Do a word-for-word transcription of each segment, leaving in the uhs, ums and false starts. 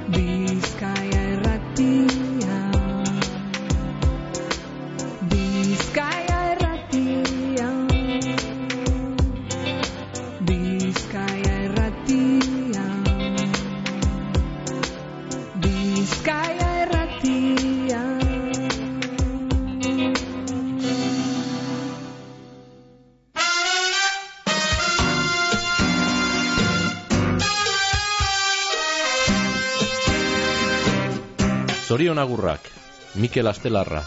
Bizkaia irratia, Bizkaia irratia, Bizkaia irratia, Bizkaia irratia. Zorion agurrak, Mikel Astelarra.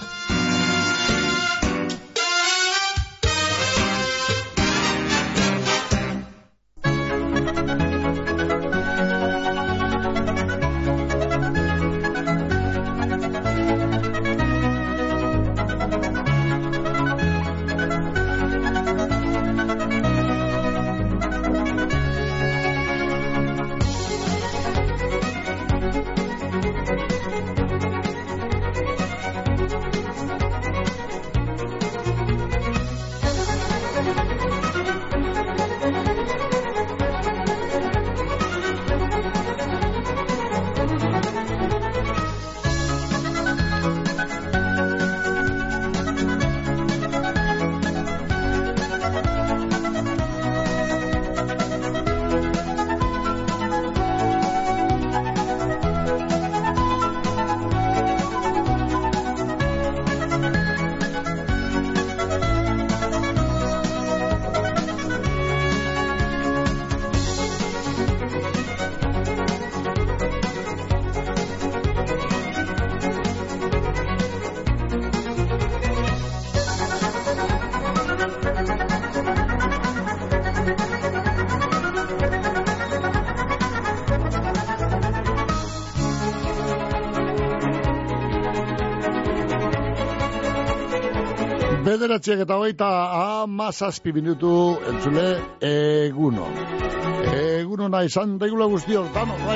Bederatziak eta hogeita hamazazpi minutu entzule eguno. Egunona izan daigula guztiok, dano, bai.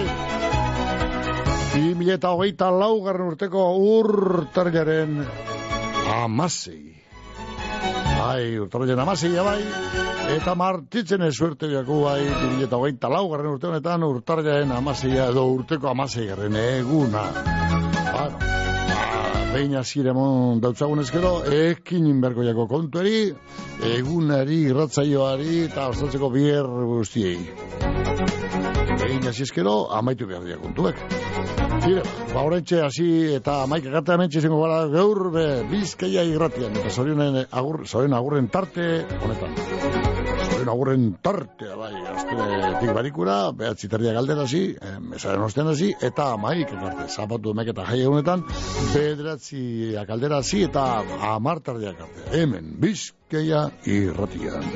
Bi mila eta hogeita laugarren urteko urtarriaren amasei. Bai, urtarriaren amasei, bai. Eta martitzen esuerte biako, bai, bi mila eta hogeita laugarren urte honetan urtarriaren amaseia edo urteko amaseigarren eguna. Bueno. Behin aziremon dautzagun ezkero, ekin inbergoiako kontuari, egunari, irratzaioari, eta ostatzeko bier guztiei. Behin azizkero, amaitu behar dira kontuek. Dire, ba horrentxe hasi eta amaik egartea mentxe izango gara gaur be, Bizkaia irratian, eta zorionen agur, zorioen agurren tarte honetan. Zorioen agurren tarte, bai, aztetik barikura, behatzi tardia galdera zi, mesaren ostean hasi, eta amaik egarte, zapatu emek eta jai egunetan, bederatzi galdera zi, eta amar tardia egarte. Hemen, Bizkaia irratian.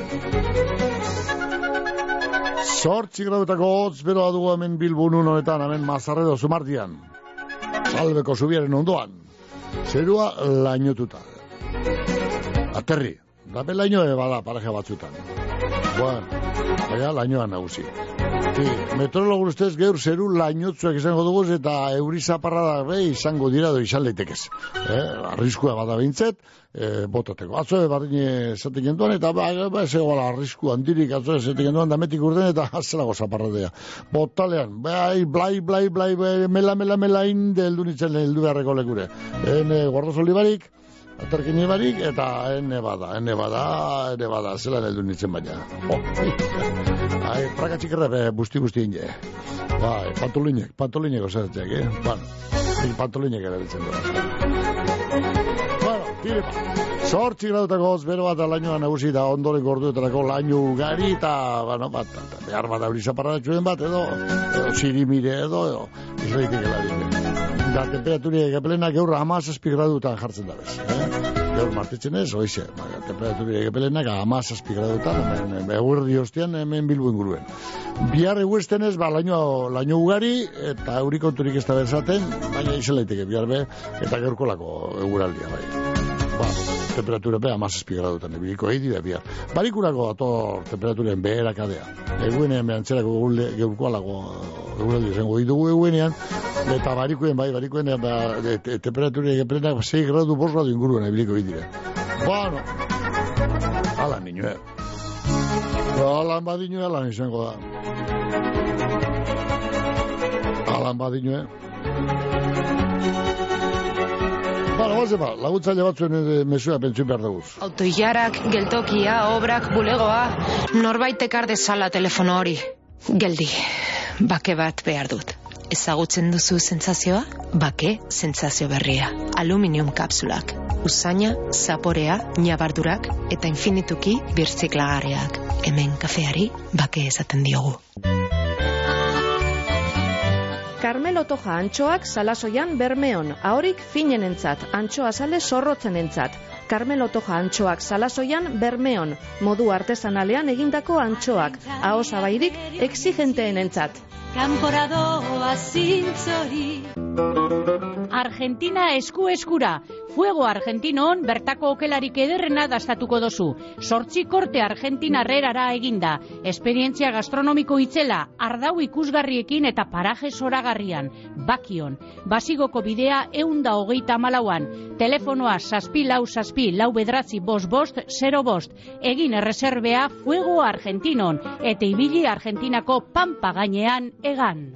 Zortzi graduetako hotz beroa dugu hemen Bilbonun honetan, hemen Mazarredo Zumardian. Salbeko zubiaren ondoan. Zerua lainotuta. Aterri. Dape lainoe bada pareja batzutan. Bueno, baina lainoan nagusi. Sí, meteorologun ustez geur zeru lainotzuak izango dugu eta euri zaparrada be izango dira do izan leitekez. Eh, arriskua bada beintzet, eh, botateko. Atzo bardin esaten genduan eta ba, ba zegoela arrisku handirik atzo esaten genduan dametik urden eta azelago zaparradea. Botalean, bai, blai, blai, blai, blai, mela, mela, mela inde heldu nintzen heldu beharreko lekure. Ene Gordozoli barik, aterkini barik, eta ene bada, ene bada, ene bada, zelan heldu nintzen baina. Oh, ai, praka txikerra busti busti inde. Bai, pantolinek, pantolinek osaratzeak, eh? Bueno, pantolinek erabiltzen dut. Bueno, tire pa. Zortzi gradutako bero bat lainoa nagusi da ondoren gorduetarako laino ugari eta, bueno, bat, behar bat aurri zaparratxuen bat edo, edo sirimire edo, edo, izlaitik elarik. Da, temperaturi egepelena gaur hamazazpi gradutan jartzen da bez. Eh? Gaur martitzen ez, oize, temperaturi egepelena hamazazpi gradutan, egurri hostian hemen Bilbo inguruen. Bihar eguesten ez, ba, laino, laino ugari eta eurikonturik ez da berzaten, baina izelaiteke bihar be, eta gaurko lako eguraldia, bai. Ba, temperatura be hamazazpi gradutan ebiliko eidi da bihar. Barikurako ator temperaturen beherakadea. Eguenean behantzerako geurko alago eguraldi izango ditugu eguenean, eta barikuen, bai, barikuen, ba, temperatura egeplenak sei gradu, bost gradu inguruen ebiliko eidi da. Bueno, ala niñue. Ala badiñue, ala izango da. Ala lan badinue. Bara, baze ba, laguntzaile batzuen mesua pentsu behar dugu. Autoilarak, geltokia, obrak, bulegoa, norbait ekar dezala telefono hori. Geldi, bake bat behar dut. Ezagutzen duzu sentsazioa? Bake sentsazio berria. Aluminium kapsulak. Usaina, zaporea, ñabardurak eta infinituki birziklagarriak. Hemen kafeari bake esaten diogu. Carmelo Toja antxoak Salasoian Bermeon, ahorik finenentzat, antxoa sale zorrotzenentzat. Carmelo Toja antxoak Salasoian Bermeon, modu artesanalean egindako antxoak, ahosabairik exigenteenentzat. Kanporadoa zintzori. Argentina esku eskura. Fuego Argentinon bertako okelarik ederrena dastatuko dozu. Sortzi korte argentinarrerara eginda. Esperientzia gastronomiko itzela, ardau ikusgarriekin eta paraje zoragarrian. Bakion. Basigoko bidea eunda hogeita malauan. Telefonoa saspi lau saspi lau bedratzi bost bost zero bost. Egin erreserbea Fuego Argentinon. Eta ibili Argentinako pampa gainean egan.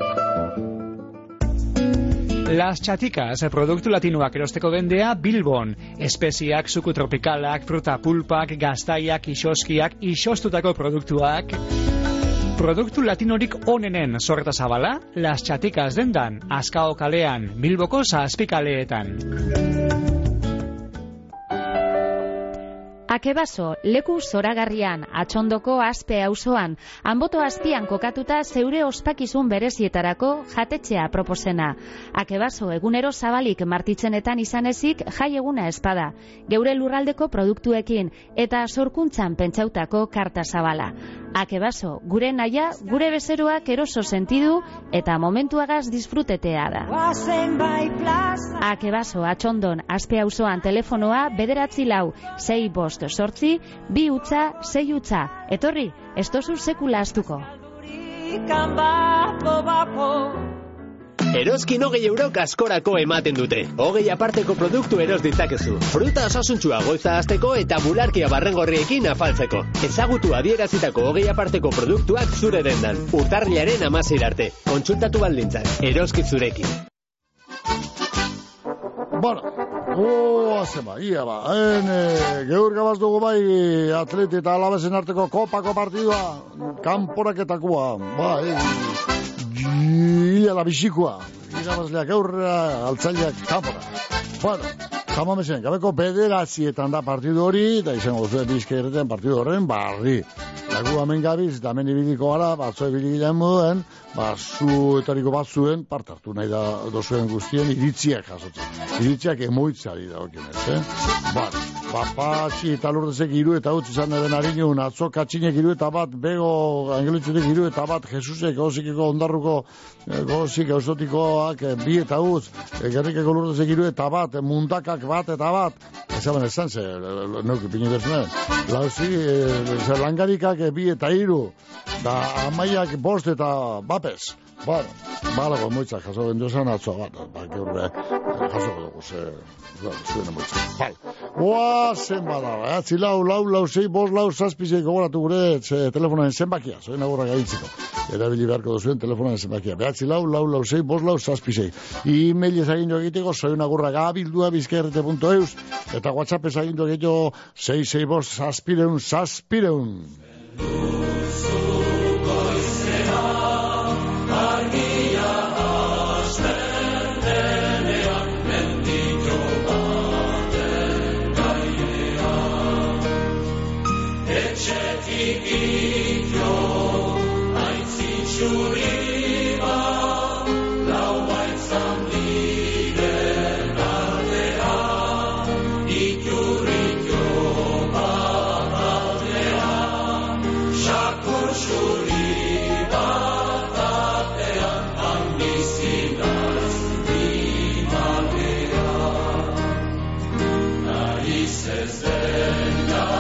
Las Chaticas, produktu latinoak erosteko dendea Bilbon. Espeziak, suku tropikalak, fruta pulpak, gaztaiak, isoskiak, isostutako produktuak. Produktu latinorik onenen sorta zabala, Las Chaticas dendan, Azkao kalean, Bilboko zazpi kaleetan. Akebaso, leku zoragarrian, Atxondoko Azpe auzoan, Anboto azpian kokatuta zeure ospakizun berezietarako jatetxea proposena. Akebaso, egunero zabalik martitzenetan izan ezik jai eguna espada, geure lurraldeko produktuekin eta sorkuntzan pentsautako karta zabala. Akebaso, gure naia, gure bezeroak eroso sentidu eta momentuagaz disfrutetea da. Akebaso, Atxondon, Azpe auzoan telefonoa bederatzi lau, sei bost sortzi, bi utza, sei utza. Etorri, ez dozu sekula astuko. Eroskin hogei eurok askorako ematen dute. Hogei aparteko produktu eros ditzakezu. Fruta osasuntsua goiza hasteko eta bularkia barrengorriekin afaltzeko. Ezagutu adierazitako hogei aparteko produktuak zure dendan. Urtarrilaren hamasei arte. Kontsultatu baldintzak. Eroski zurekin. Bueno, oa zema, ia ba, en, e, geur gabaz dugu bai atleti eta alabezen arteko kopako partidua, kanporaketakoa, bai, gila la bizikoa, irabazleak eurra, altzaileak kanpora. Bueno, jamamesen, gabeko bederatzietan da partidu hori, eta izango duzu bizkaireten partidu horren, barri. Lagu hemen gabiz, eta hemen ibiliko gara, batzoi biligilean moduen, ba, zu etariko batzuen, part hartu nahi da dozuen guztien, iritziak jasotzen. Iritziak emoitzari da okenez, eh? Ba, ba, patxi eta lurdezek iru eta utzi izan eren harinun, atzo katxinek iru eta bat, bego angelitzutek iru eta bat, Jesusek gozikeko ondarruko, gozik eusotikoak, bi eta utz, gerrikeko lurdezek iru eta bat, mundakak bat eta bat, ezaban esan ze, neuki pini berzunen, lauzi, zer langarikak bi eta iru, da amaiak bost eta bapez. Bueno, balago moitzak jaso benduzan atzoa bat, ba, geurre, jasoko dugu, ze, zuen moitzak. Bal, oa, zen bada, atzi lau, lau, lau, zei, bos, lau, zazpizei gogoratu gure, ze, telefonaren zenbakia, zoen agurra gaitziko. Erabili beharko duzuen telefonaren zenbakia. Behatzi lau, lau, lau, zei, bos, lau, zazpizei. E-mail ezagindu egiteko, zoen agurra gabildua bizkairrete punto eus, eta WhatsApp ezagindu egiteko, zei, zei, bos, zazpireun, zazpireun.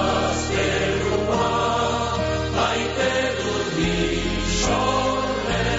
Shore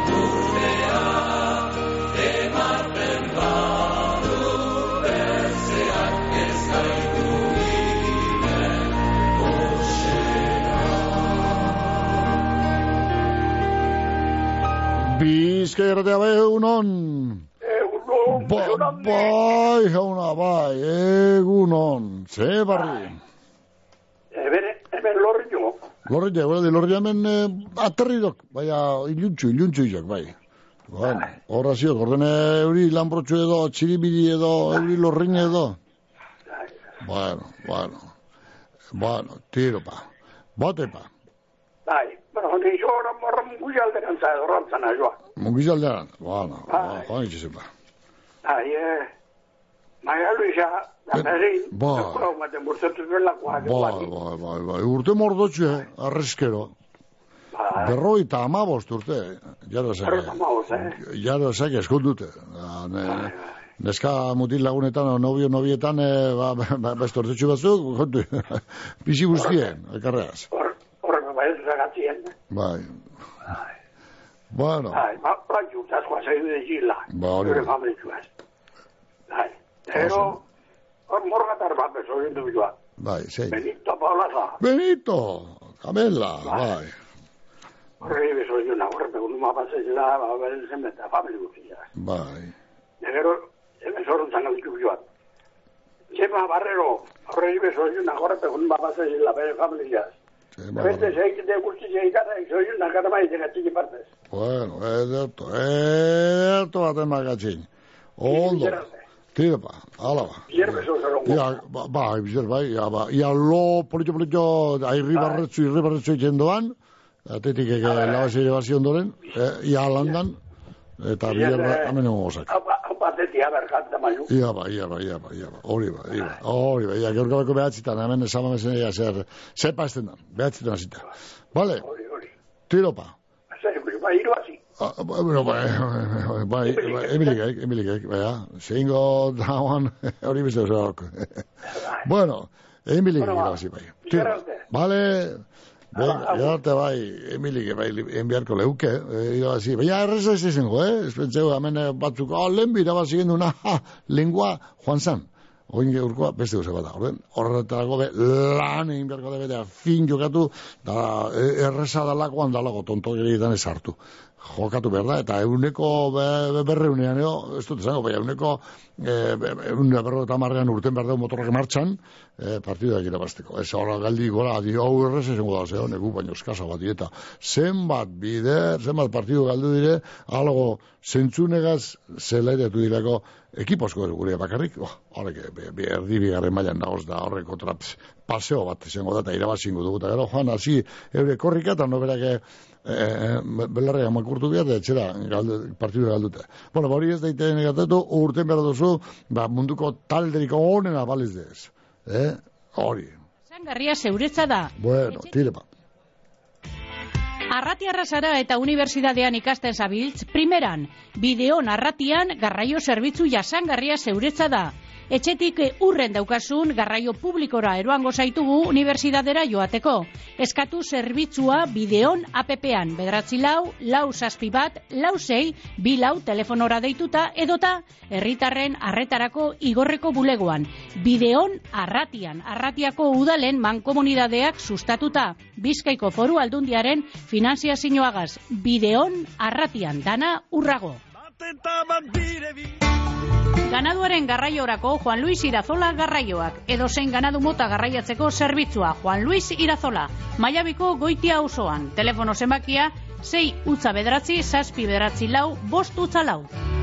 Bizkai erratea bai egunon. Egunon, ba, bai, jauna, bai, egunon. Ze barri? Eben, eben lorrio. Lorria, bai, lorria hemen eh, aterridok, baina iluntxu, iluntxu izak, bai. Bueno, horra ziok, ordene euri lanbrotxu edo, txiribiri edo, euri lorrin edo. Bueno, bueno, bueno, tiro pa, bote pa. Bai, bueno, nixo horra morra munguzi alderan zaedo, rantzana joa. Mungiz alderan, bueno, joan itxezen pa. Bai, eh, Maria Luisa, da perin, bai. ekura humaten burtzatu duelakoa. Bai, bai, bai, bai, urte mordotxe, arrezkero. Bai. Berroi eta amabost urte, jaro ezak. Berroi eta amabost, eh? Jaro ezak eskundute. Neska mutil lagunetan, o novio novietan, eh, ba, ba, beste ortetxu batzuk, kontu, pixi guztien, elkarreaz. Horrek, bai, ez zagatzien. Bai. Bueno. Bai, ba, bai, jutazkoa zaidu de gila. Ba, hori. Gure familituaz. Bai, pero, hor morgatar bat bezo gindu joa. Bai, zein. Benito Paulaza. Benito, Camela, bai. Horrei bezo juna, horrek egun mapazela, ba, beren zenbeta, famili guztia. Bai. Negero, hemen zoruntzan gauditu joan. Zema Barrero, horrei bezo juna, horrek egun mapazela, beren familiaz. Beste zeik, de guzti zeikara, izo juna, gara maite gatzik partez. Bueno, ederto, ederto bat emakatxin. Ondo. Tira pa, ala ba. Bizer bezo zerongo. Ia, ba, ba, bizer bai, ia, ba. Ia lo, politxo, politxo, irri barretzu, irri barretzu egiten doan, atetik eke labazio ere ondoren, ia landan, eta bizer ba, hamen egon gozak. Hau bateti, haber, janta maiu. Ia ba, ia ba, ia ba, ia ba, hori ba, ia ba, hori ba, ia, gaurkabeko behatzitan, hemen esamamezen egia zer, zepa esten da, behatzitan azita. Vale? Hori, hori. Tiro pa. Zer, ba, hiru hazi. Bueno, bai, bai, emilikek, emilikek, baina, zeingo dauan, hori bizte oso hor. Bueno, emilikek irabazi bai. Vale, edarte bai, emilikek bai, enbiarko leuke, irabazi. Baina erreza ez izango, eh? Espentzeu, hemen batzuk, oh, lehen irabazi genduna, ha, lengua, joan zan. Oin urkoa, beste guzti bat da, orden, horretarako be, lan egin beharko da betea, fin jokatu, da, erreza dalakoan dalago, tonto egiten ez hartu. Jokatu behar da, eta eguneko be, be, berreunean, edo, ez dut esango, baina eguneko e, eguneko berro eta marrean urten behar dugu motorrak martxan, e, partiduak irabazteko. Ez horra galdi gora, di hau errez esango da, zehon, egu baino eskasa bat, eta zenbat bider, zenbat partidu galdu dire, alago, zentzunegaz zelairetu direko ekiposko gure bakarrik, oh, horrek, erdi bigarren mailan nagoz da, horrek otra paseo bat izango da, eta irabazingo dugu, eta gero, joan, hasi, eure korrika, eta no berak, eh, belarrea makurtu behar, eta etxera, galdu, partidu galdute. Bueno, hori ez daite negatatu, urten behar duzu, ba, munduko talderiko honena baliz dez. Eh? Hori. Zangarria zeuretza da. Bueno, tire ba. Arratiarra zara eta unibertsitatean ikasten zabiltz, primeran, bideon arratian garraio zerbitzu jasangarria zeuretza da. Etxetik urren daukasun garraio publikora eroango zaitugu unibertsitatera joateko. Eskatu zerbitzua bideon appean, bederatzi lau, lau zazpi bat, lau sei, bi lau telefonora deituta edota herritarren arretarako igorreko bulegoan. Bideon arratian, arratiako udalen mankomunidadeak sustatuta. Bizkaiko Foru Aldundiaren finanziazioagaz. Bideon arratian, dana urrago. Ganaduaren garraiorako Juan Luis Irazola garraioak, edo zein ganadu mota garraiatzeko zerbitzua Juan Luis Irazola, Maiabiko Goitia auzoan, telefono zenbakia sei utza bederatzi, zazpi bederatzi lau, bost utza lau.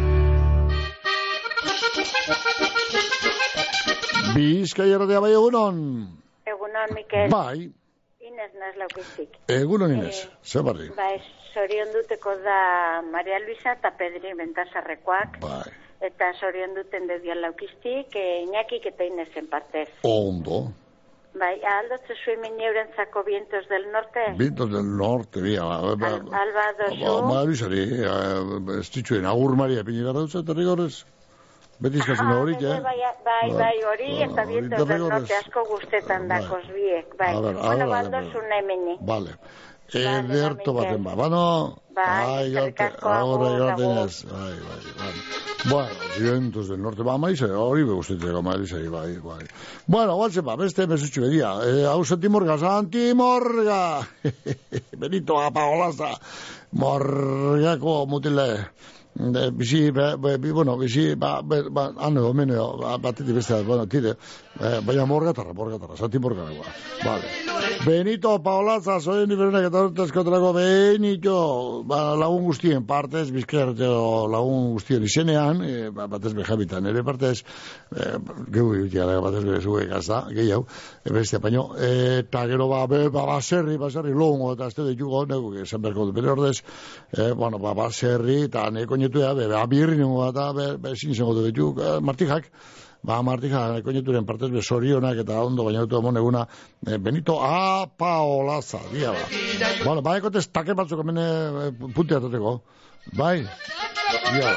Bizkai erratea bai egunon? Egunon, Mikel. Bai. Inez naz laukiztik. Egunon, Inez, eh, ze barri? Bai, sorion duteko da Maria Luisa eta Pedri Bentasarrekoak. Bai. Eta sorion duten dedian laukiztik, e, Iñakik eta Inezen partez. Ondo. Bai, aldotze zuen mineurentzako Vientos del Norte? Vientos del Norte, bia. Al, alba dozu? Maria Luisari, ez ditxuen, agur Maria Pinira dautza, eta rigorez? Beti izkazuna horik, eh? Bai, bai, bai, hori, eta Vientos del Norte asko guztetan dakoz biek, bai. Bueno, baldozu nahi meni. Vale. ederto baten ba. Bano, bai, ahora gratenez. Bai, bai, bai. Bueno, vientos del norte, ba, maiz, hori begustetzeko maiz, bai, bai. Bueno, guatzen ba, beste mesutxu bedia. Hau Santimorga, Santimorga! Benito Apagolaza, morgako mutile. Bizi, bueno, bizi, ba, ba, ane, omeneo, batetik beste, bueno, tire, baina morgatarra, morgatarra, Santimorga nagoa. Vale. Benito Paolaza, soy niferenak eta horretazkotrako Benito, ba, lagun guztien partez, bizkerreteo lagun guztien izenean, e, ba, batez behabitan, ere partez, e, gehu egitea, batez bezuek azta, gehi hau, e, beste apaino, eta gero, ba, be, ba, baserri, baserri, longo, eta azte de jugo, nego, esan berko du, bere ordez, e, bueno, ba, baserri, eta neko nietuea, be, abirri nengo, eta, be, be, zinzengo du, betu, e, martijak, ba, martija, koñeturen partez besorionak eta ondo baina dutu amon eguna eh, Benito Apaolaza, dia ba. Bueno, ba, ekotez take batzuk hemen eh, punti atateko. Bai? Ia ba.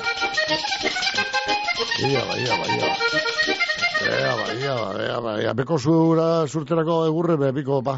Ia ba, ia ba, ia ba. Ia ba, ia ba, ia ba, ia beko zura, surterako egurre be, biko, ba.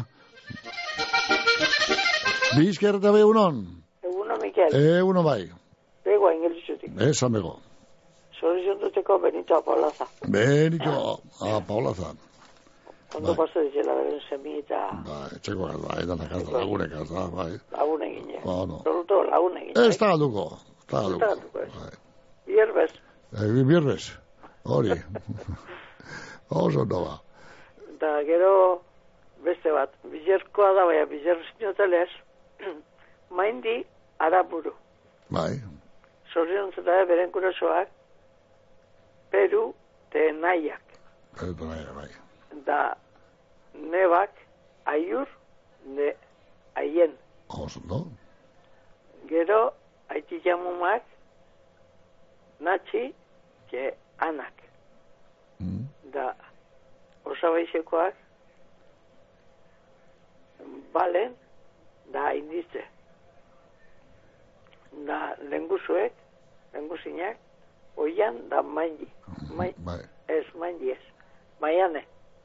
Bizkerreta be egunon? Egunon, Mikel. Egunon bai. Bego, ingelizutik. Esan bego. Solución duteko Benito Apaolaza. Benito Apaolaza. Ondo paso dizela beren semita. Bai, txeko gaz, bai, dana gaz, lagunek gaz, bai. Lagune gine. Ba, no. Soluto lagune gine. Ez da galduko, ez da galduko. Bai. Bierbez. Eh, bierbez, hori. Oso no ba. Da gero beste bat, bizerkoa da, baina bizer zinotelez, maindi araburu. Bai. Solución zeta beren kurasoak, Peru te nahiak. Peru te nahiak, bai. Da nebak aiur ne aien. Oso, no? Gero haiti jamumak natxi ke anak. Mm. Da osabaizekoak balen da indize. Da lenguzuek, lenguzinak, oian da maindi. Mai, bai. Ez, maindi ez. Maiane.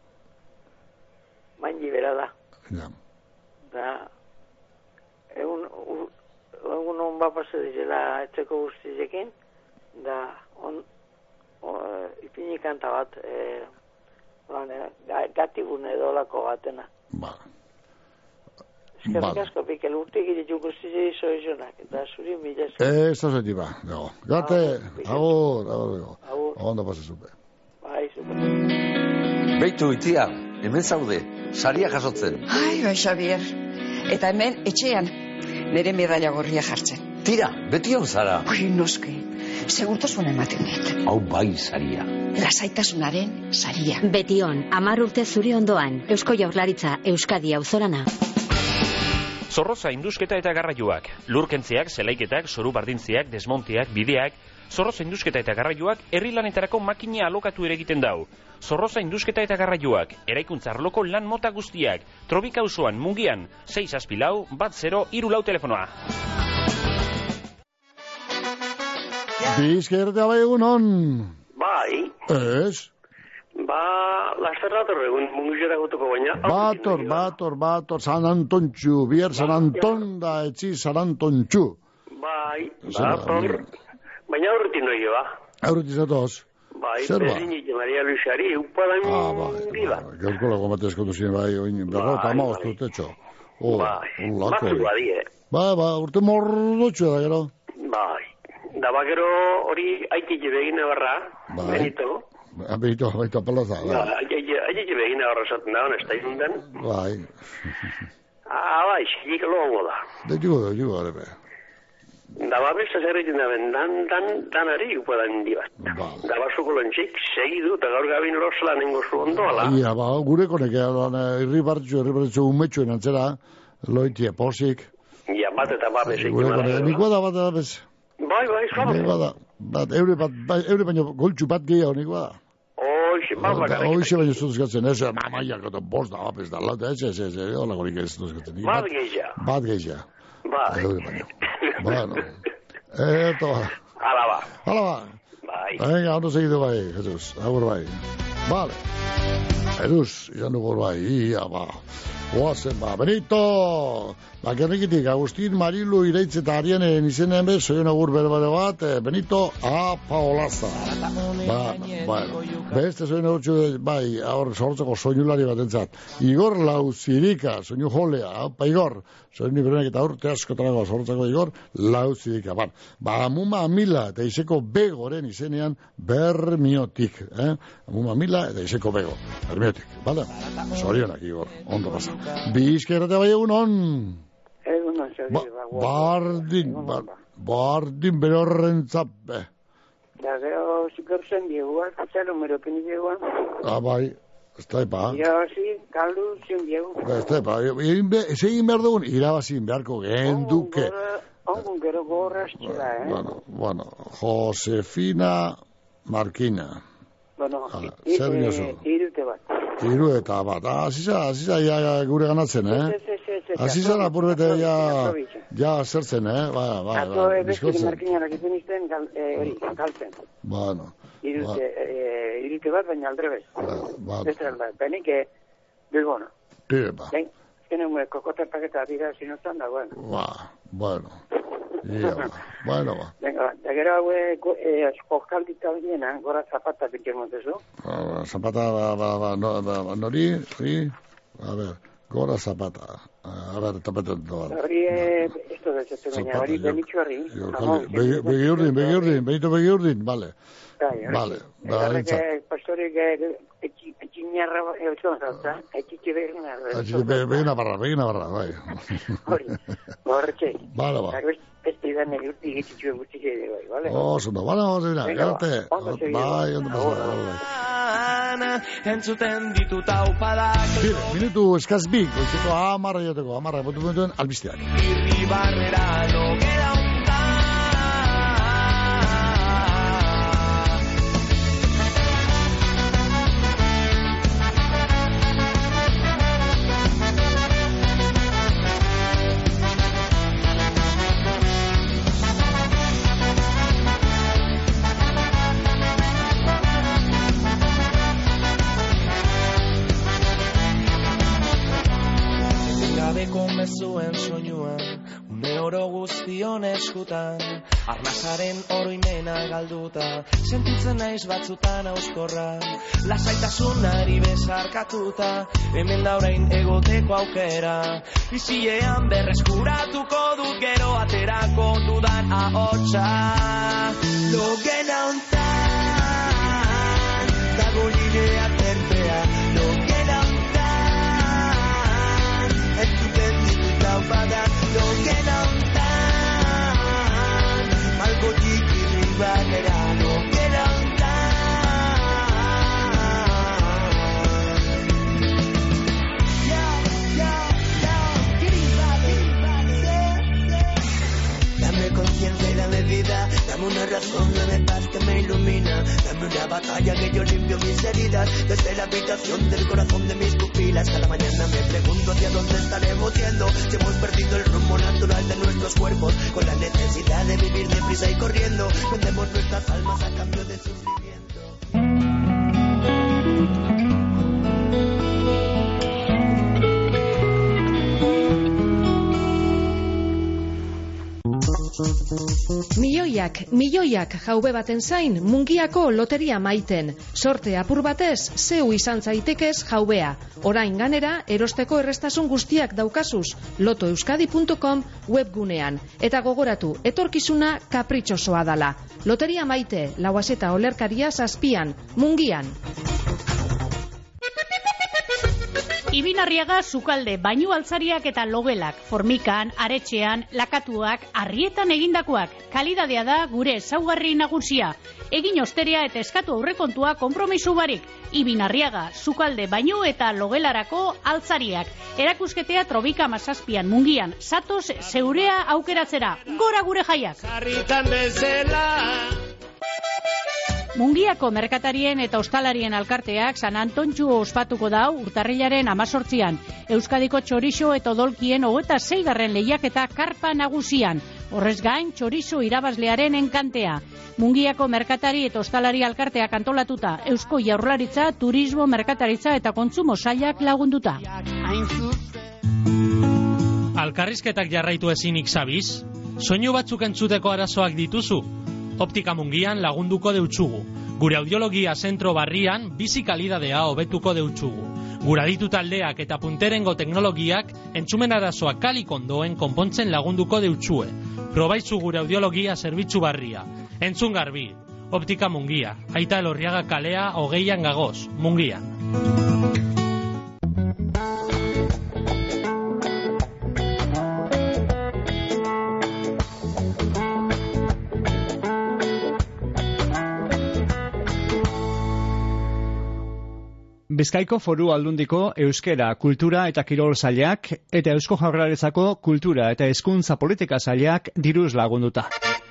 Maindi bera da. Ja. Da, egun, u, egun on bapase dizela etxeko guztizekin, da, on, o, ipini kanta bat, e, lan, e, gatibune dolako batena. Ba. Eskerrik asko, Mikel, urtik iritu guztize izo izonak, eta zuri mila esker. Ez da zeti ba, dago. Gate, agur, agur, agur. Agur. Ondo pase zupe. Bai, zupe. Beitu, itia, hemen zaude, saria jasotzen. Ai, bai, Xavier. Eta hemen, etxean, nire medalla gorria jartzen. Tira, beti on zara. Ui, noski, segurtasun ematen dit. Hau bai, saria. Lasaitasunaren saria. Betion, amar urte zuri ondoan, Eusko Jaurlaritza, Euskadi auzorana. Zorroza indusketa eta garraioak, lurkentziak, zelaiketak, zoru bardintziak, desmonteak, bideak, Zorroza indusketa eta garraioak herri lanetarako makina alokatu ere egiten dau. Zorroza indusketa eta garraioak, eraikuntza arloko lan mota guztiak, Trobika auzoan Mungian, sei zazpi lau, bat zero, hiru lau telefonoa. Bizkertea bai egunon. Bai. Ez? Ba, lasterrator egun mungizera gutuko baina. Bator, bator, bator, San Antontxu, bier San Anton da etzi San Antontxu. Bai, bator, baina aurretin noi ba. Aurretin zatoz. Bai, bezinik Maria Luisari, upadan diba. Gaurko lago batez kontu ziren, bai, oin, berro, tama oztu tetxo. Bai, batzu badie. Bai, bai, urte mordotxu da, gero. Bai, da bagero hori aitik begina barra, Benito. Benito, Benito Apalaza. Aitik begina barra zaten da, honesta izundan. Bai. Ah, bai, xelik logo da. De jugo, de jugo, arebe. Da ba besta zerretin da ben, dan, dan, danari upadan dibat. Da ba zuko lontxik, segidu, eta gaur gabin losla nengo zu ondoala. Ia, ba, gure koneke, irri bartxu, irri bartxu umetxuen antzera, loitie posik. Ia, bat eta bat bezek. Gure koneke, nikoa da bat eta bez. Bai, bai, zara. Nikoa da, bat, eure bat, eure baino goltxu bat gehiago nikoa da. Oixe, bat bakarrik. Oixe baino zutuzkatzen, ez, mamaiak eta bost da, apes da, lauta, ez, ez, ez, ez, hola gorik ez zutuzkatzen. Bat gehiago. Bat gehiago. Bai. Bueno, eto ba. Hala ba. Hala ba. Bai. Venga, ondo seguido bai, Jesús. Agur bai. Vale. Eruz, izan dugu bai, ia, ba. Oazen, ba, Benito! Bakerrikitik, Agustin, Marilu, Ireitz eta Arianen izenean bez, zoion agur berbere bat, eh, Benito A. Paolaza. Ba, bueno, beste zoion agur, bai, hor, sortzeko soinulari bat entzat. Igor Lauzirika, soinu jolea, pa Igor, zoion ibrenek eta hor, teaskotarago sortzeko Igor Lauzirika. Ba, ba, Amuma Mila eta Iseko Begoren izenean Bermiotik, eh? Amuma Mila eta Iseko Bego, Bermiotik, bale? Zorionak, Igor, ondo pasa. Bizkerrate bai egun on. Egun on, ba, bardin, bar, bardin bere horren zape. Da gero zikorzen dieguan, zero meropen dieguan. Ah, bai, ez da epa. Irabazi, galdu, zion diegu. Ez da epa, ez egin behar dugun, irabazin beharko genduke. Ongun gero gorra estila, eh? Bueno, bueno, Josefina Markina. Bueno, irute bat. Iru eta bat. Aziza, aziza, ja, gure ganatzen, eh? Aziza, apurbete, ja, ja, zertzen, eh? Ba, ba, Ato, bezkiri markinarak izan izten, hori, galtzen. Bueno. Irute bat, baina aldrebez. Ba, ez da, benik, bilbona. Pire, ba. Ben, ezkenen kokota paketa dira sinozan da, bueno. Ba, bueno. Ia, ba. Bueno, ba. Venga, da gero haue, jokaldita biena, gora zapata biken montezu. Zapata, ba, ba, ba, no, ba, nori, hori, a ver, gora zapata. A ver, tapetan, no. Hori, esto de zetu baina, hori, benitxu hori. Begi urdin, begi urdin, benito begi urdin, vale. Vale, ba, rintza. Pastorik, etxinarra, eutzon zauta, etxiki begina. Begina barra, begina barra, bai. Hori, horretxe. Vale, ba. Este idan egurti egititxu egurtik ere, bai, vale? Oh, zondo, bala, ondo dira, garte. Bai, ondo pasa, bai. Entzuten ditut aupadak. Bire, minutu eskaz bik, goizeko amarra joteko, amarra, botu mentuen albisteak. Irri barrera nogera mezuen soinuan, une oro guztion eskutan, arnazaren oroimena galduta, sentitzen naiz batzutan auskorra, lasaitasunari besarkatuta, hemen da orain egoteko aukera, bizilean berreskuratuko dut gero aterako dudan ahotsa. Logena hontan, dago nire aterpea, logena hontan, Bada, logena hontan, malgotik irri bagera, logena hontan. Ya, ya, ya, irri bagera, dame conciencia y dame vida, dame una razón, dame paz que me ilumina, dame una batalla que yo limpio mis heridas, desde la habitación del corazón de mis pupilas, cada mañana me pregunto hacia dónde estaremos yendo, si hemos perdido el rumbo natural de nuestros cuerpos, con la necesidad de vivir deprisa y corriendo, vendemos nuestras almas a cambio de sufrimiento. Milioiak, milioiak jaube baten zain, Mungiako loteria maiten. Sorte apur batez, zeu izan zaitekez jaubea. Orain ganera, erosteko errestasun guztiak daukazuz, loto euskadi puntu com webgunean. Eta gogoratu, etorkizuna kapritxosoa dala. Loteria maite, lauazeta olerkaria zazpian, Mungian. Ibinarriaga sukalde, bainu altzariak eta logelak, formikan, aretxean, lakatuak, arrietan egindakoak. Kalidadea da gure ezaugarri nagusia. Egin osterea eta eskatu aurrekontua konpromisu barik. Ibinarriaga sukalde, bainu eta logelarako altzariak. Erakusketea Trobika Mazazpian Mungian. Zatoz zeurea aukeratzera. Gora gure jaiak! Sarritan bezala. Mungiako merkatarien eta ostalarien alkarteak San Antontxu ospatuko dau urtarrilaren amazortzian. Euskadiko txorixo eta odolkien hogeta zeigarren lehiaketa karpa nagusian. Horrez gain, txorizo irabazlearen enkantea. Mungiako merkatari eta ostalari alkarteak antolatuta, Eusko Jaurlaritza, Turismo, Merkataritza eta Kontsumo sailak lagunduta. Alkarrizketak jarraitu ezinik zabiz? Soinu batzuk entzuteko arazoak dituzu? Optika Mungian lagunduko deutsugu. Gure audiologia zentro barrian bizi kalidadea hobetuko deutsugu. Gura ditu taldeak eta punterengo teknologiak entzumen arazoak kalik ondoen konpontzen lagunduko deutsue. Probaizu gure audiologia zerbitzu barria. Entzun garbi. Optika Mungia. Aita Elorriaga kalea hogeian gagoz. Mungian. Bizkaiko Foru Aldundiko Euskera, Kultura eta Kirol sailak eta Eusko Jaurlaritzako Kultura eta Hezkuntza Politika sailak diruz lagunduta.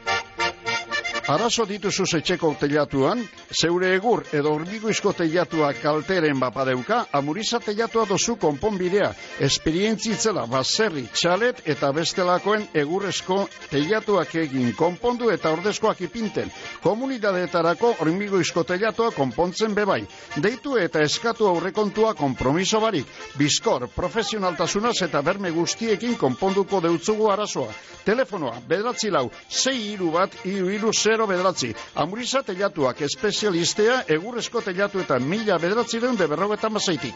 Arazo dituzu etxeko teilatuan, zeure egur edo hormigoizko teilatuak kalteren bapadeuka, Amuriza teilatua dozu konponbidea, esperientzitzela baserri, txalet eta bestelakoen egurrezko teilatuak egin konpondu eta ordezkoak ipinten. Komunidadeetarako hormigoizko teilatua konpontzen bebai. Deitu eta eskatu aurrekontua konpromiso barik. Bizkor, profesionaltasunaz eta berme guztiekin konponduko deutzugu arazoa. Telefonoa, bederatzi lau, sei hiru bat, hiru hiru zero bederatzi. Amuriza teilatuak espezialistea egurrezko teilatu eta mila bederatzireun de berrogeta mazaitik.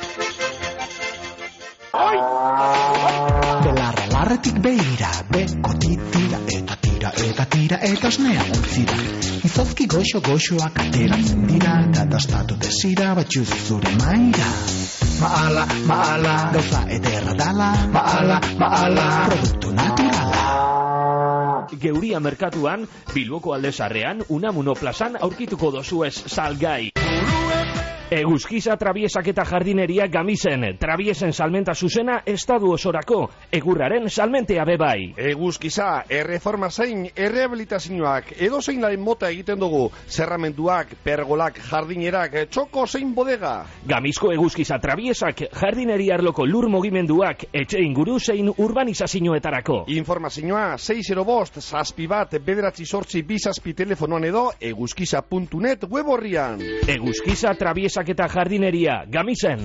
Belarra larretik behira, bekotik tira eta tira eta tira eta osnea ontzira. Izozki goxo goxoak ateratzen dira, eta dastatu desira batxuz zure maira. Maala, maala, gauza ederra dala, maala, maala, produktu naturala. Geuria merkatuan, Bilboko Aldezarrean, Unamuno plazan aurkituko dozuez salgai. Eguzkiza trabiesak eta jardineria Gamisen, trabiesen salmenta zuzena estadu osorako, egurraren salmentea bebai. Eguzkiza, erreforma zein, errehabilitazioak, edo zein laren mota egiten dugu, zerramenduak, pergolak, jardinerak, txoko zein bodega. Gamizko eguzkiza trabiesak, jardineria arloko lur mugimenduak, etxe inguru zein urbanizazioetarako. Informazioa, sei zero bost, zazpi bat, bederatzi sortzi bizazpi telefonoan edo, eguzkiza puntu net web horrian. Eguzkiza trabiesak eta jardineria, Gamisen.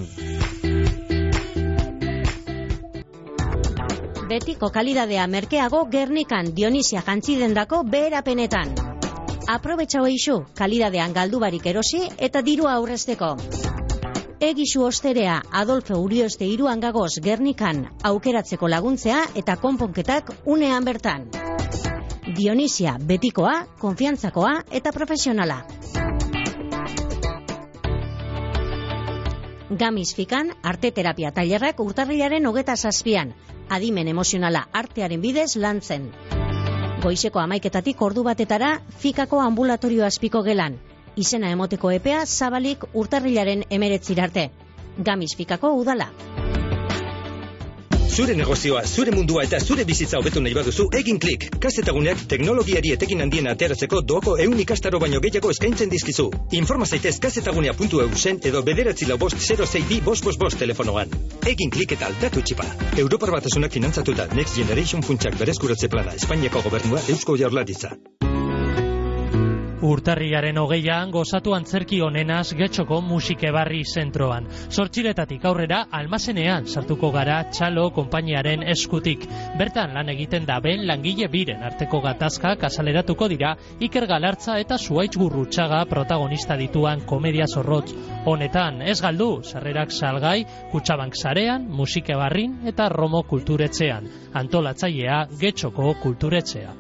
Betiko kalidadea merkeago Gernikan Dionisia jantzidendako beherapenetan. Aprobetxau eixu, kalidadean galdubarik erosi eta dirua aurrezteko. Egisu osterea Adolfo Urioste iruan gagoz Gernikan aukeratzeko laguntzea eta konponketak unean bertan. Dionisia betikoa, konfiantzakoa eta profesionala. Gamis Fikan arte terapia tailerrak urtarrilaren hogeta zazpian, adimen emozionala artearen bidez lantzen. Goizeko hamaiketatik ordu batetara Fikako ambulatorio azpiko gelan, izena emoteko epea zabalik urtarrilaren emeretzirarte. Gamis Fikako udala. Zure negozioa, zure mundua eta zure bizitza hobetu nahi baduzu, egin klik. Kazetaguneak teknologiari etekin handien ateratzeko doako ehun ikastaro baino gehiago eskaintzen dizkizu. Informa zaitez kazetagunea puntu eu zen edo bederatzi lau bost zero sei bi bost bost bost telefonoan. Egin klik eta aldatu txipa. Europar Batasunak finantzatuta Next Generation funtsak berezkuratze plana Espainiako gobernua Eusko Jaurlaritza. Urtarrilaren hogeian gozatu antzerki onenaz Getxoko musikebarri zentroan. Zortziretatik aurrera almazenean sartuko gara Txalo konpainiaren eskutik. Bertan lan egiten da ben langile biren arteko gatazkak azaleratuko dira Iker Galartza eta Zuaitz Gurrutxaga protagonista dituan komedia zorrotz honetan. Ez galdu, sarrerak salgai Kutxabank sarean, musikebarrin eta Romo kulturetxean. Antolatzailea Getxoko kulturetxea.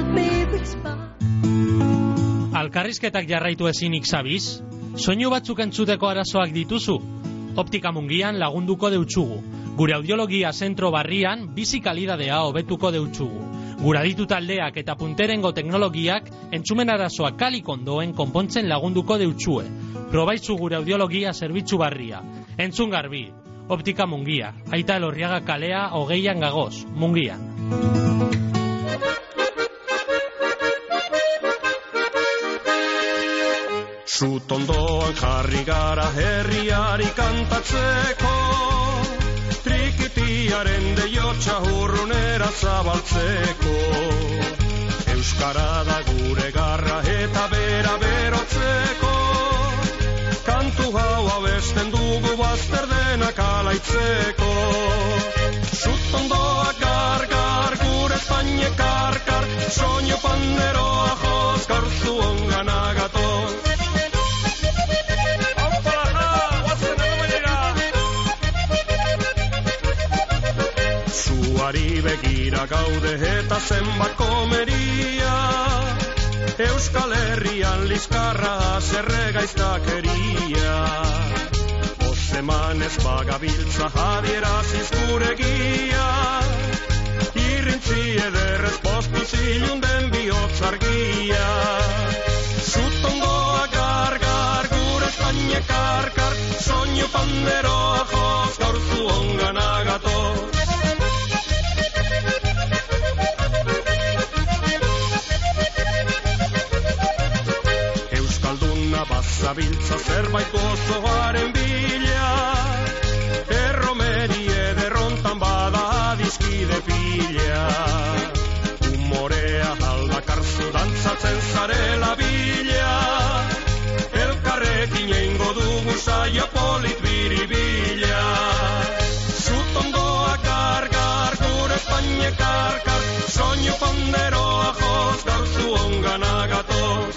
Alkarrizketak jarraitu ezinik zabiz? Soinu batzuk entzuteko arazoak dituzu? Optika Mungian lagunduko deutsugu. Gure audiologia zentro barrian bizi kalidadea hobetuko deutsugu. Gura ditu taldeak eta punterengo teknologiak entzumen arazoak kalik ondoen konpontzen lagunduko deutsue. Probaizu gure audiologia zerbitzu barria. Entzun garbi. Optika Mungia. Aita Elorriaga kalea hogeian gagoz. Mungian. Zutondoan jarri gara herriari kantatzeko, trikitiaren deiotxa urrunera zabaltzeko. Euskara da gure garra eta bera berotzeko, kantu hau abesten dugu bazter denak alaitzeko. Zutondoa gar, gar, gure Espainia kar, kar, soño panderoa joz, gaurzu ongan agatoz. Zuari begira gaude eta zenbat komeria, Euskal Herrian lizkarra zerregaiztakeria. Ozeman ez bagabiltza jadieraziz gure gia, irrintzi ederrez postu zilunden bihotzargia. Zutondoa gar, gar, gure Espainia kar, kar, soño panderoa joz, gaurzu ongan agatoz. Bazabiltza zerbait gozoaren bila, erromeri ederrontan bada dizkide pila. Humorea aldakarzu dantzatzen zarela bila, elkarrekin eingo dugu saia polit biribila. Zutondoa gar, gar, gure Espainia kar, kar, soño panderoa joz, gaurzu ongan agatoz.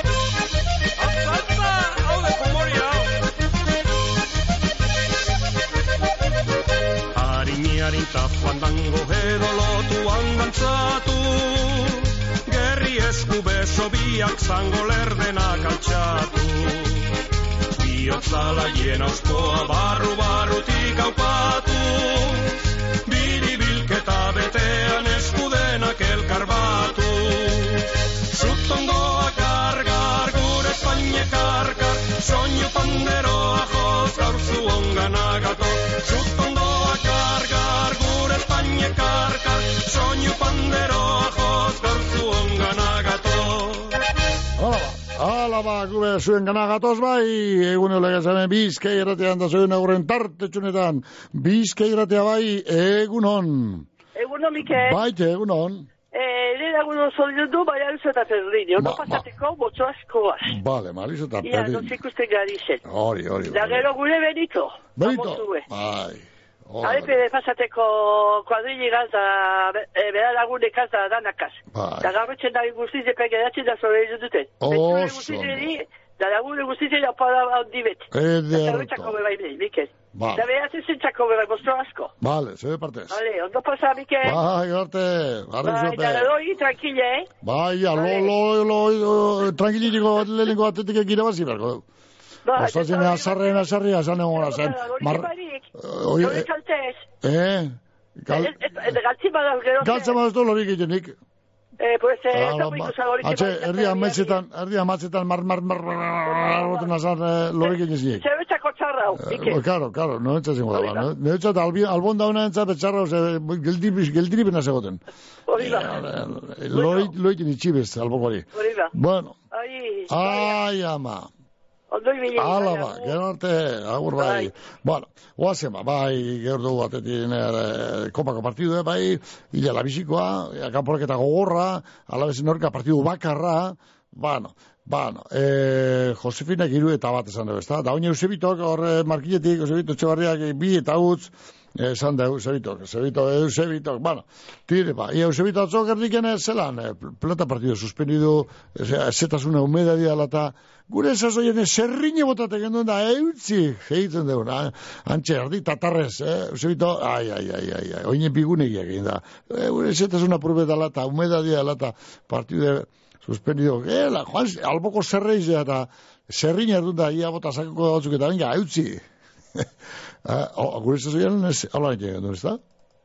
Harinta fandango edo lotuan dantzatu, gerri esku beso biak zango lerdenak altxatu. Bihotzala jena oskoa barru barrutik aupatu, biribilketa betean eskudenak elkar batu. Zutondoa gar, gar, gure Espainia kar, kar, soño panderoa joz, gaurzu ongan agatoz. Zutondoa gar, gar, gure Espainia kar, kar, soño panderoa joz, gaurzu ongan agatoz. Hala ba, gure zuen gana gatoz bai, egun eulegazamen Bizkai irratean da zuen aurren tartetxunetan, Bizkai irratea bai, egunon. Egunon, Mikel. Baite, egunon. Nire egunon zorion du, baina Alizo eta Pedrini, ondo pasateko botzo askoaz. Vale, Alizo eta Pedrini. Ia, no zikusten gari zen. Hori, hori. Da gero gure Benito. Benito, bai. Arepe pasateko kuadrilligaz da bera lagunekaz da danakaz. Da garrotzen da guztiz epe geratzen da zore izu duten. Oso. Da lagune guztiz egin apara handi bet. Ederto. Da zerretzako bebai behi, Mikel. Da behaz ezentzako bebai, mostro asko. Vale, zebe partez. Vale, ondo pasa, Mikel. Bai, garte, garri zope. Bai, da loi, tranquile, eh? Bai, lo, lo, lo, tranquilitiko lehenko batetik egira bazi berko. Ostatzen azarren azarria esan egon zen. Lori kaltez. Eh? Galtzi badaz gero. Galtzi badaz du lorik itenik. Eh, pues, eh, eta buikusa lorik itenik. Atxe, erdia ametzetan, erdia ametzetan, mar, mar, mar, roten azar lorik itenik. Zebetzako txarra hau, Ike. Karo, karo, no entzatzen goda. No entzat, albon dauna entzat betxarra, geldiri bena zegoten. Hori da. Lorik itxibez, alboko hori. Hori da. Bueno. Ai, ai, ama. Ondoi bine. Hala ba, gero arte, agur bai. Bueno, oazema, bai, gero dugu batetik kopako partidu, bai, hila labizikoa, kanporaketa gogorra, alabezin horka partidu bakarra, bueno, bueno, eh, Josefinak hiru eta bat esan dugu, ezta? Da oine Eusebitok, hor markiletik, Eusebito Etxebarriak bi eta utz, esan da Eusebitok, Eusebito, Eusebitok, bueno, tire, ba, ia Eusebito atzok erdikene zelan, eh, plata partidu suspendidu, ezetasuna humedadia lata, gure esazoien zerrine botatek enduen da, eutzi, egiten dugu, antxe, erdi, tatarrez, eh, Eusebito, ai, ai, ai, ai, ai, oine pigunegiak egin da, e, gure ezetasuna purbeta lata, humedadia lata, partidu suspendidu, e, la, joan, alboko zerreizea eta zerrine erdun da, ia bota sakako batzuk eta, venga, eutzi, Uh, gure esazoien, hola egin egin, ez da?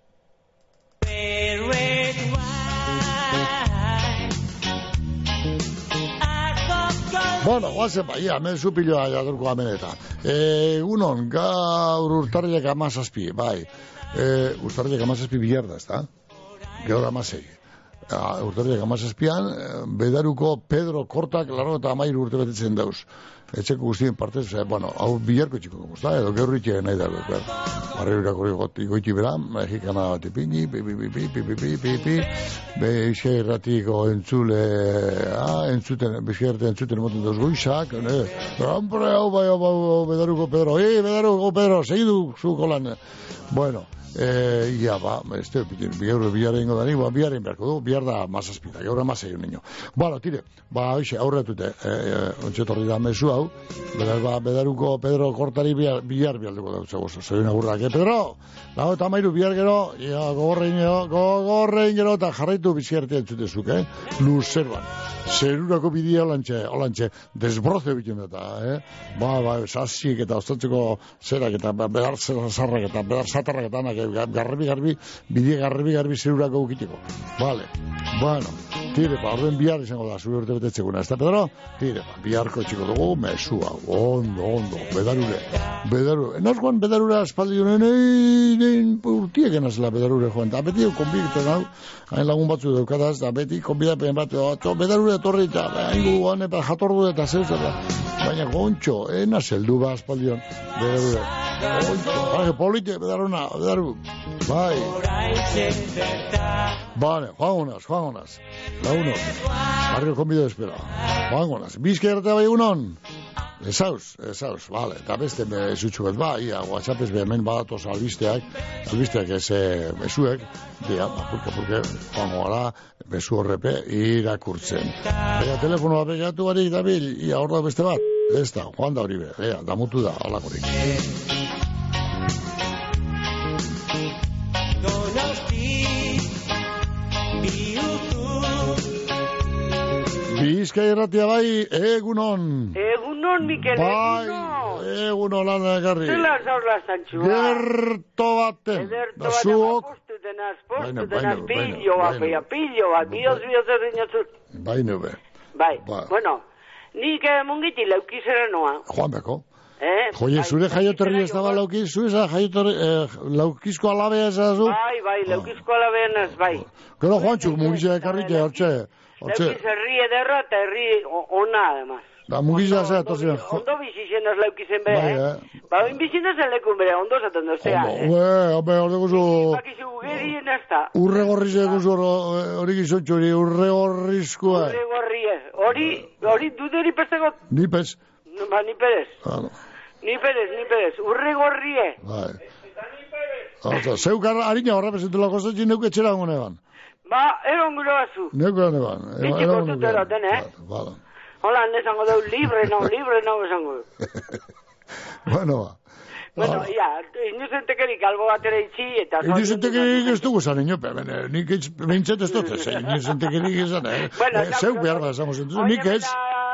Bueno, guazen ba, ia, hemen zupiloa jadurko ameneta. Egunon, gaur urtarriak amazazpi, bai. E, urtarriak amazazpi bilarda, ez da? Gaur amazei. urtarriak amazazpian, Bedaruko Pedro Kortak laro eta amairu urte betetzen dauz. Etxeko guztien partez, e, bueno, hau bilarko txiko guzta, edo geurritxe nahi dago, ber. Barreurako goiti bera, mexikana bat ipini, pi, pi, pi, pi, pi, pi, pi, pi, pi, be, iske erratiko entzule, ah, entzuten, bezkerate entzuten moten dauz goizak, ne, hombre, hau bai, hau bai, Bedaruko Pedro, eh, Bedaruko Pedro, segidu zuko lan, bueno, Eh, ia, ba, este, biar biaren ingo dani, ba, biaren beharko du, biar da mazazpita, gaur amazai un niño. Bueno, tire, ba, hoxe, aurretute, eh, ontsetorri da mesu hau, beraz, ba, Bedaruko Pedro Kortari biar, biar bialduko dut, zegozo, zoi nagurrak, eh, Pedro, lau eta mairu biar gero, ia, gogorrein gero, gogorrein gero, eta jarraitu biziartea entzutezuk, eh, luzeruan, zerurako bidea olantxe, olantxe, desbroze bitzen data, eh, ba, ba, sasik eta ostatzeko zerak, eta bedar zarrak, eta bedar zatarrak, eta garbi garbi, bide garbi garbi zerurako ukiteko. Vale. Bueno, tire, pa, orden bihar izango da, zure urte betetzekuna. Ez da, Pedro? Tire, pa, biharko txiko dugu, mesua, ondo, ondo, bedarure, bedarure. Enaz guan bedarure aspaldi honen, egin urtiek enazela bedarure joan. Da, beti konbirten hau, hain lagun batzu daukataz, da, beti konbidapen bat, bedarure etorri, eta, hain guan, eta jatordu eta zeuz, eta, baina gontxo, enaz heldu ba aspaldi hon, bedarure. Gontxo, baina polite, bedaruna, bedaru. Bai. Vale, joangonaz, joangonaz. Lagunok. Barrio konbido espera. Joangonaz. Bizka erratea bai unon? Ezauz, ezauz, vale. Eta beste me zutxu bet, ba, ia, WhatsAppez behemen badatoz albisteak, albisteak ez besuek, dia, purke, purke, joango gara, besu horrepe, irakurtzen. Ega, telefonoa begatu barik, Dabil, ia, hor da beste bat. Ez da, joan da hori be, ea, damutu da, alakorik. Bizka irratia bai, egunon. Egunon, Mikel, bai, egunon. Egunon, lan egarri. Zela zaurla zantxua. Gerto baten. Ederto baten, apostu denaz, postu denaz, pillo bat, pillo bat, bioz, bioz erdinatzut. Baino be. Bai, bueno, nik mungiti leukizera noa. Joan beko. Eh? Joie, zure jaioterri ez daba laukiz, zure za jaioterri, laukizko alabea ez azu? Bai, bai, laukizko alabea ez, bai. Gero joan txuk, mugitza ekarrike, hortxe. Leukiz herri ederra eta herri ona, además. Da, mugitza zea, tozen. Ondo bizitzen ez leukizen bere, eh? Ba, oin bizitzen zen lekun bere, ondo zaten dozea, eh? Ue, home, hori guzu... Bakizu gerien ez da. Urre gorriz eguzu hori gizontxo hori, urre gorrizkoa. Urre gorri ez. Hori, hori duderi pestekot? Nipez. Ba, niperez. Claro. Niperez, niperez. Urre gorri ez. Bai. Hauza, zeuk harina horra pesentulako zetxin neuk etxera gune ban. Ba, eron gure bazu. Neko gane ban. Bitiko tutera, den, eh? Bala. Hola, nesango deu, libre nau, libre nau esango deu. Bueno, ba. Bueno, ia, inuzentekerik albo batera itxi, eta... Inuzentekerik ez dugu zan, inope, nik bintzet ez dut, inuzentekerik izan, eh? Zeuk behar bat esango zentu, nik ez...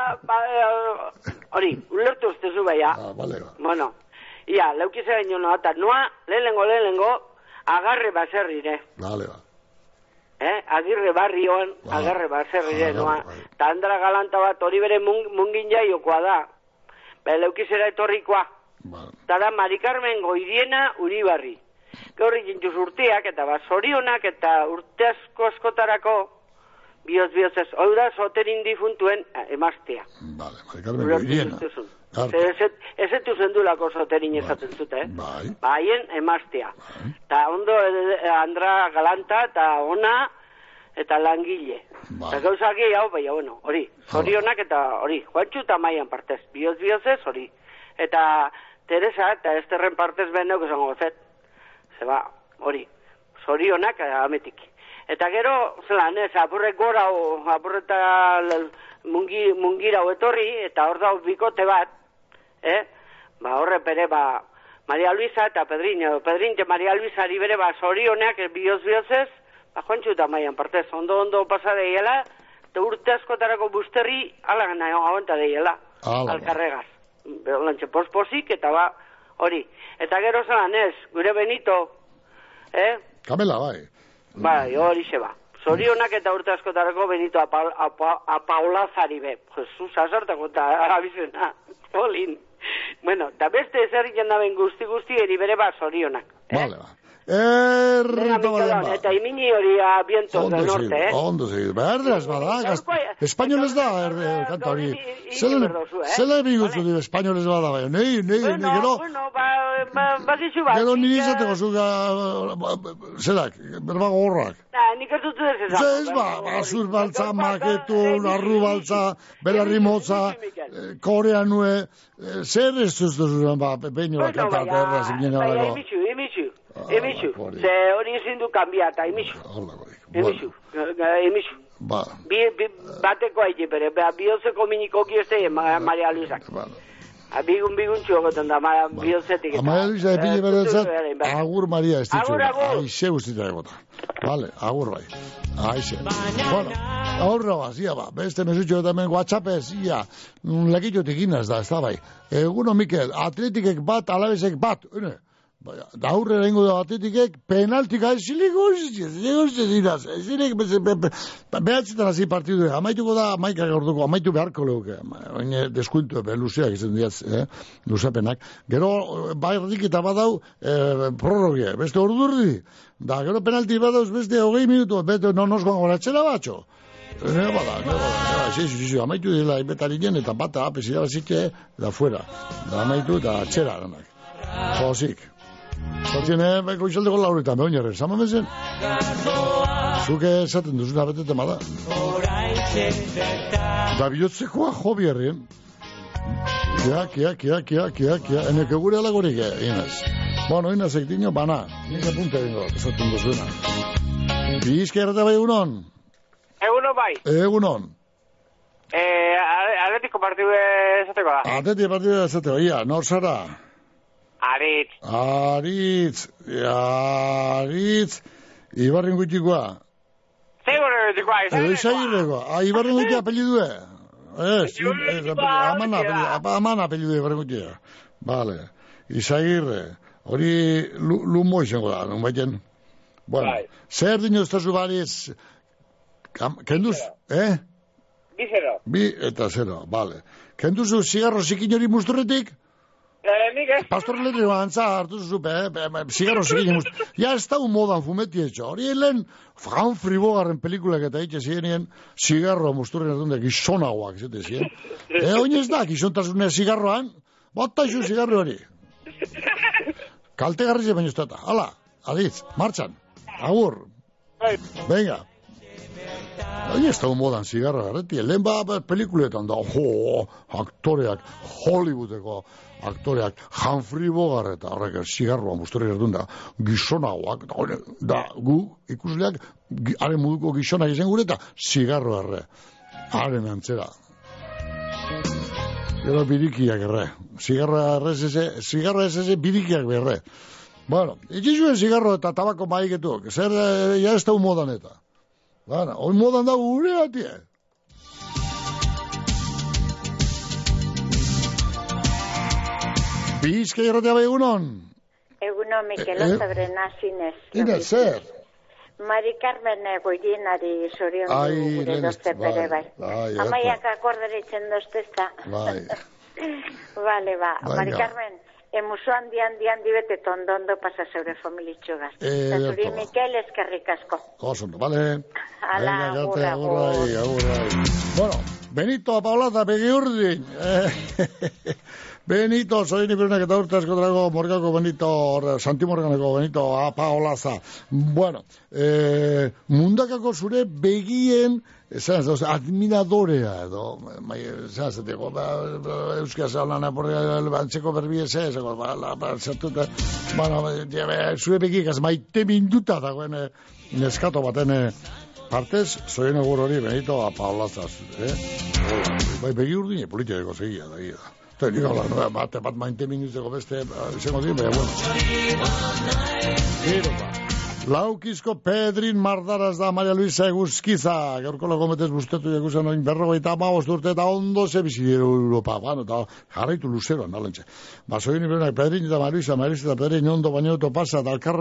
Hori, ulertu ustezu beha. Ah, bale, ba. Bueno, ia, leukizera inoa, eta noa, lehenengo, lehenengo, agarre baserrire. Bale, ba. Eh, agirre barrioan, ah, agarre baserrire, ah, noa. Bai. Ta handra galanta bat, hori bere mung, mungin jaiokoa da. Be, leukizera etorrikoa. Bai. Ta da, Mari Carmen Goiriena Uribarri. Gaurri jintuz urteak, eta bat, zorionak, eta urte asko askotarako, bioz, bioz ez, hori da, zoterin difuntuen emaztea. Bale, Mari Carmen Goiriena. Ez etu zendulako zoterin esaten zute, eh? Bai. Haien emaztea. Eta ondo, Andra Galanta, eta ona, eta langile. Eta gauzak hau, baina, bueno, hori. Zorionak eta hori. Joantxu eta maian partez. Bioz, bioz ez, hori. Eta Teresa, eta Esterren partez behenok esango zet. Zeba, hori. Zorionak, ametik. Eta gero, zelan, ez, apurrek gora, apurreta mungi, mungira etorri, eta hor da bikote bat, eh? Ba, horre bere, ba, Maria Luisa eta Pedrin, edo Pedrin eta Maria Luisa ari bere, ba, zorionak, bioz-biozez, ba, joantxu eta maian partez, ondo-ondo pasa deiela, eta urte askotarako busterri, ala gana aguanta deiela, alkarregaz. Lantxe posposik, eta ba, hori. Eta gero zelan ez, gure Benito, eh? Kamela, bai. Bai, hori ze ba. Zorionak eta urte askotarako Benito apaolazari be. Jesus, azartako eta abizena. Olin. Bueno, da beste ezerriken daben guzti-guzti eri bere ba zorionak. Bale, ba. Errito balen ba. Eta imini hori a vientos del norte, eh? Ondo segit, berdez bada, espainolez da, kanta hori. Zela ebigutzu dira, espainolez bada, bai, nahi, nahi, nahi, gero... Bueno, bakizu bat. Gero niri izateko zuga, zelak, berbago horrak. Nik ez dut ez ezak. Ez ba, basur baltza, maketu, arru baltza, belarri motza, korea nue, zer ez duztu, ba, peño bat kanta, erra, zimien gara. Emitxu, emitxu, emitxu, ze hori ezin du kambiata, emitxu. Emitxu, emitxu. Bateko haite, bere, bihozeko miniko kieste, Maria Luisak. Bigun bigun txogotan da, bihotzetik. Maria Luisa, epile beretzat, agur Maria ez ditzu. Aixe guztita egota. Vale, agur bai. Aixe. Bueno, aurra ba, zia ba. Beste mesutxo eta hemen WhatsAppez, ia, lekitxotik inaz da, ez da bai. Eguno, Mikel, atletikek bat, alabezek bat, ene. Da aurre rengo da atletikek, penaltik aizilik guztiz, guztiz iraz. Aizilik, behatzetan hazi partidu, amaituko da, amaikak orduko, amaitu beharko leuke. Oine, deskuintu, be, luzeak izan diaz, eh, luzepenak. Gero, bai erdik eta badau, eh, prorrogia, beste ordurdi. Da, gero penalti badauz beste hogei minutu, bete nonoskoan goratxera batxo. Ne bada, ne bada, ne bada, xixu, xixu, amaitu dela ibetarinen eta bata apesira bazitxe, da fuera. Da amaitu eta atxera danak. Jozik. Zortxene, beko izaldeko lauritan, behon jarri, sama mezen? Zuke esaten duzuna betete mada. Da bihotzekoa jo bierrien. Kia, kia, kia, kia, kia, kia, eneke gure alagorik, Inez. Bueno, Inez ektiño, bana. Inez apunte bingo, esaten duzuna. Bizka errata bai egunon? Egunon bai. Egunon. Eh, atletiko partidu esateko da. Atletiko partidu esateko, ia, nor zara? Aritz. Aritz. Aritz. Ibarren gutikoa. Seguro gutikoa. Ez agirrekoa. Ah, Ibarren gutia apellidue. Ez. Aman apellidue Ibarren gutia. Vale. Izagirre. Hori lumo izango da, non baiten. Bueno. Zer dino ez tazu bariz. Kenduz? Eh? Bi zero. Bi eta zero. Vale. Kenduzu zigarro zikin hori musturretik? Pastor Letri bantza hartu zuzupe, eh? Zigarro zikin must... Ja, ez da un modan fumeti etxo. Hori helen, Humphrey Bogarren pelikulak eta hitxe zienien, zigarro musturren erdunde gizonagoak, zete zien. E, oin ez da, gizontasunea zigarroan, bota izu zigarro hori. Kalte garrize baino ez data. Hala, aditz, martxan. Agur. Venga. Oin ez da un modan zigarro garreti. Lehen ba pelikuletan da, jo, aktoreak, Hollywoodeko aktoreak, Humphrey Bogart eta horrek zigarroa musturri erdun da, gizonagoak, da, da gu ikusleak, haren moduko gizonak izan gure eta zigarro erre. Haren antzera. Gero birikiak erre. Zigarroa erre zeze, zigarroa ez zeze birikiak berre. Bueno, itxizuen zigarro eta tabako maiketuk, zer, ja ez da un modan eta. Bueno, hori modan da gure atie. Bizka irratea bai egunon? Egunon, Mikel, ozabre nazinez. Ina, zer? Mari Carmen goienari zorion du gure dozte pere bai. Amaiak akorderitzen doztezta. Bai. Vale, ba. Mari Carmen, emuso handi handi handi bete tondondo pasa zeure familitxugaz. Eta zuri Mikel eskerrik asko. Osondo, vale. Ala, agurra, agurra. Bueno, Benito, Paulata, begi urdin. Benito, soy ni peruna que torta escodrago morgako Benito, Santimorganeko Benito, a Paolaza. Bueno, eh mundakako zure begien, esas dos admiradorea edo, mai, esas te go, euskaz hablana por el bancheko berbiese, eso va la pasatuta. Bueno, zure begikas maite minduta dagoen neskato baten partez, soy no hori Benito a Paolaza, eh? Bai begi urdine politiko segia da ia. Eta nik ala, no, bate bat mainte minuzeko beste, izango dien, baina, bueno. Gero, ba. Laukizko Pedrin Mardaraz da Maria Luisa Eguzkiza, gaurko logometez bustetu jakuzen oin berrogeita amabost urte eta ondo zebizide Europa, bueno, eta jarraitu luzeroan, nalentxe. Ba, soin iberenak Pedrin eta Maria Luisa, Maria Luisa eta Pedrin ondo baino eto pasa, eta alkar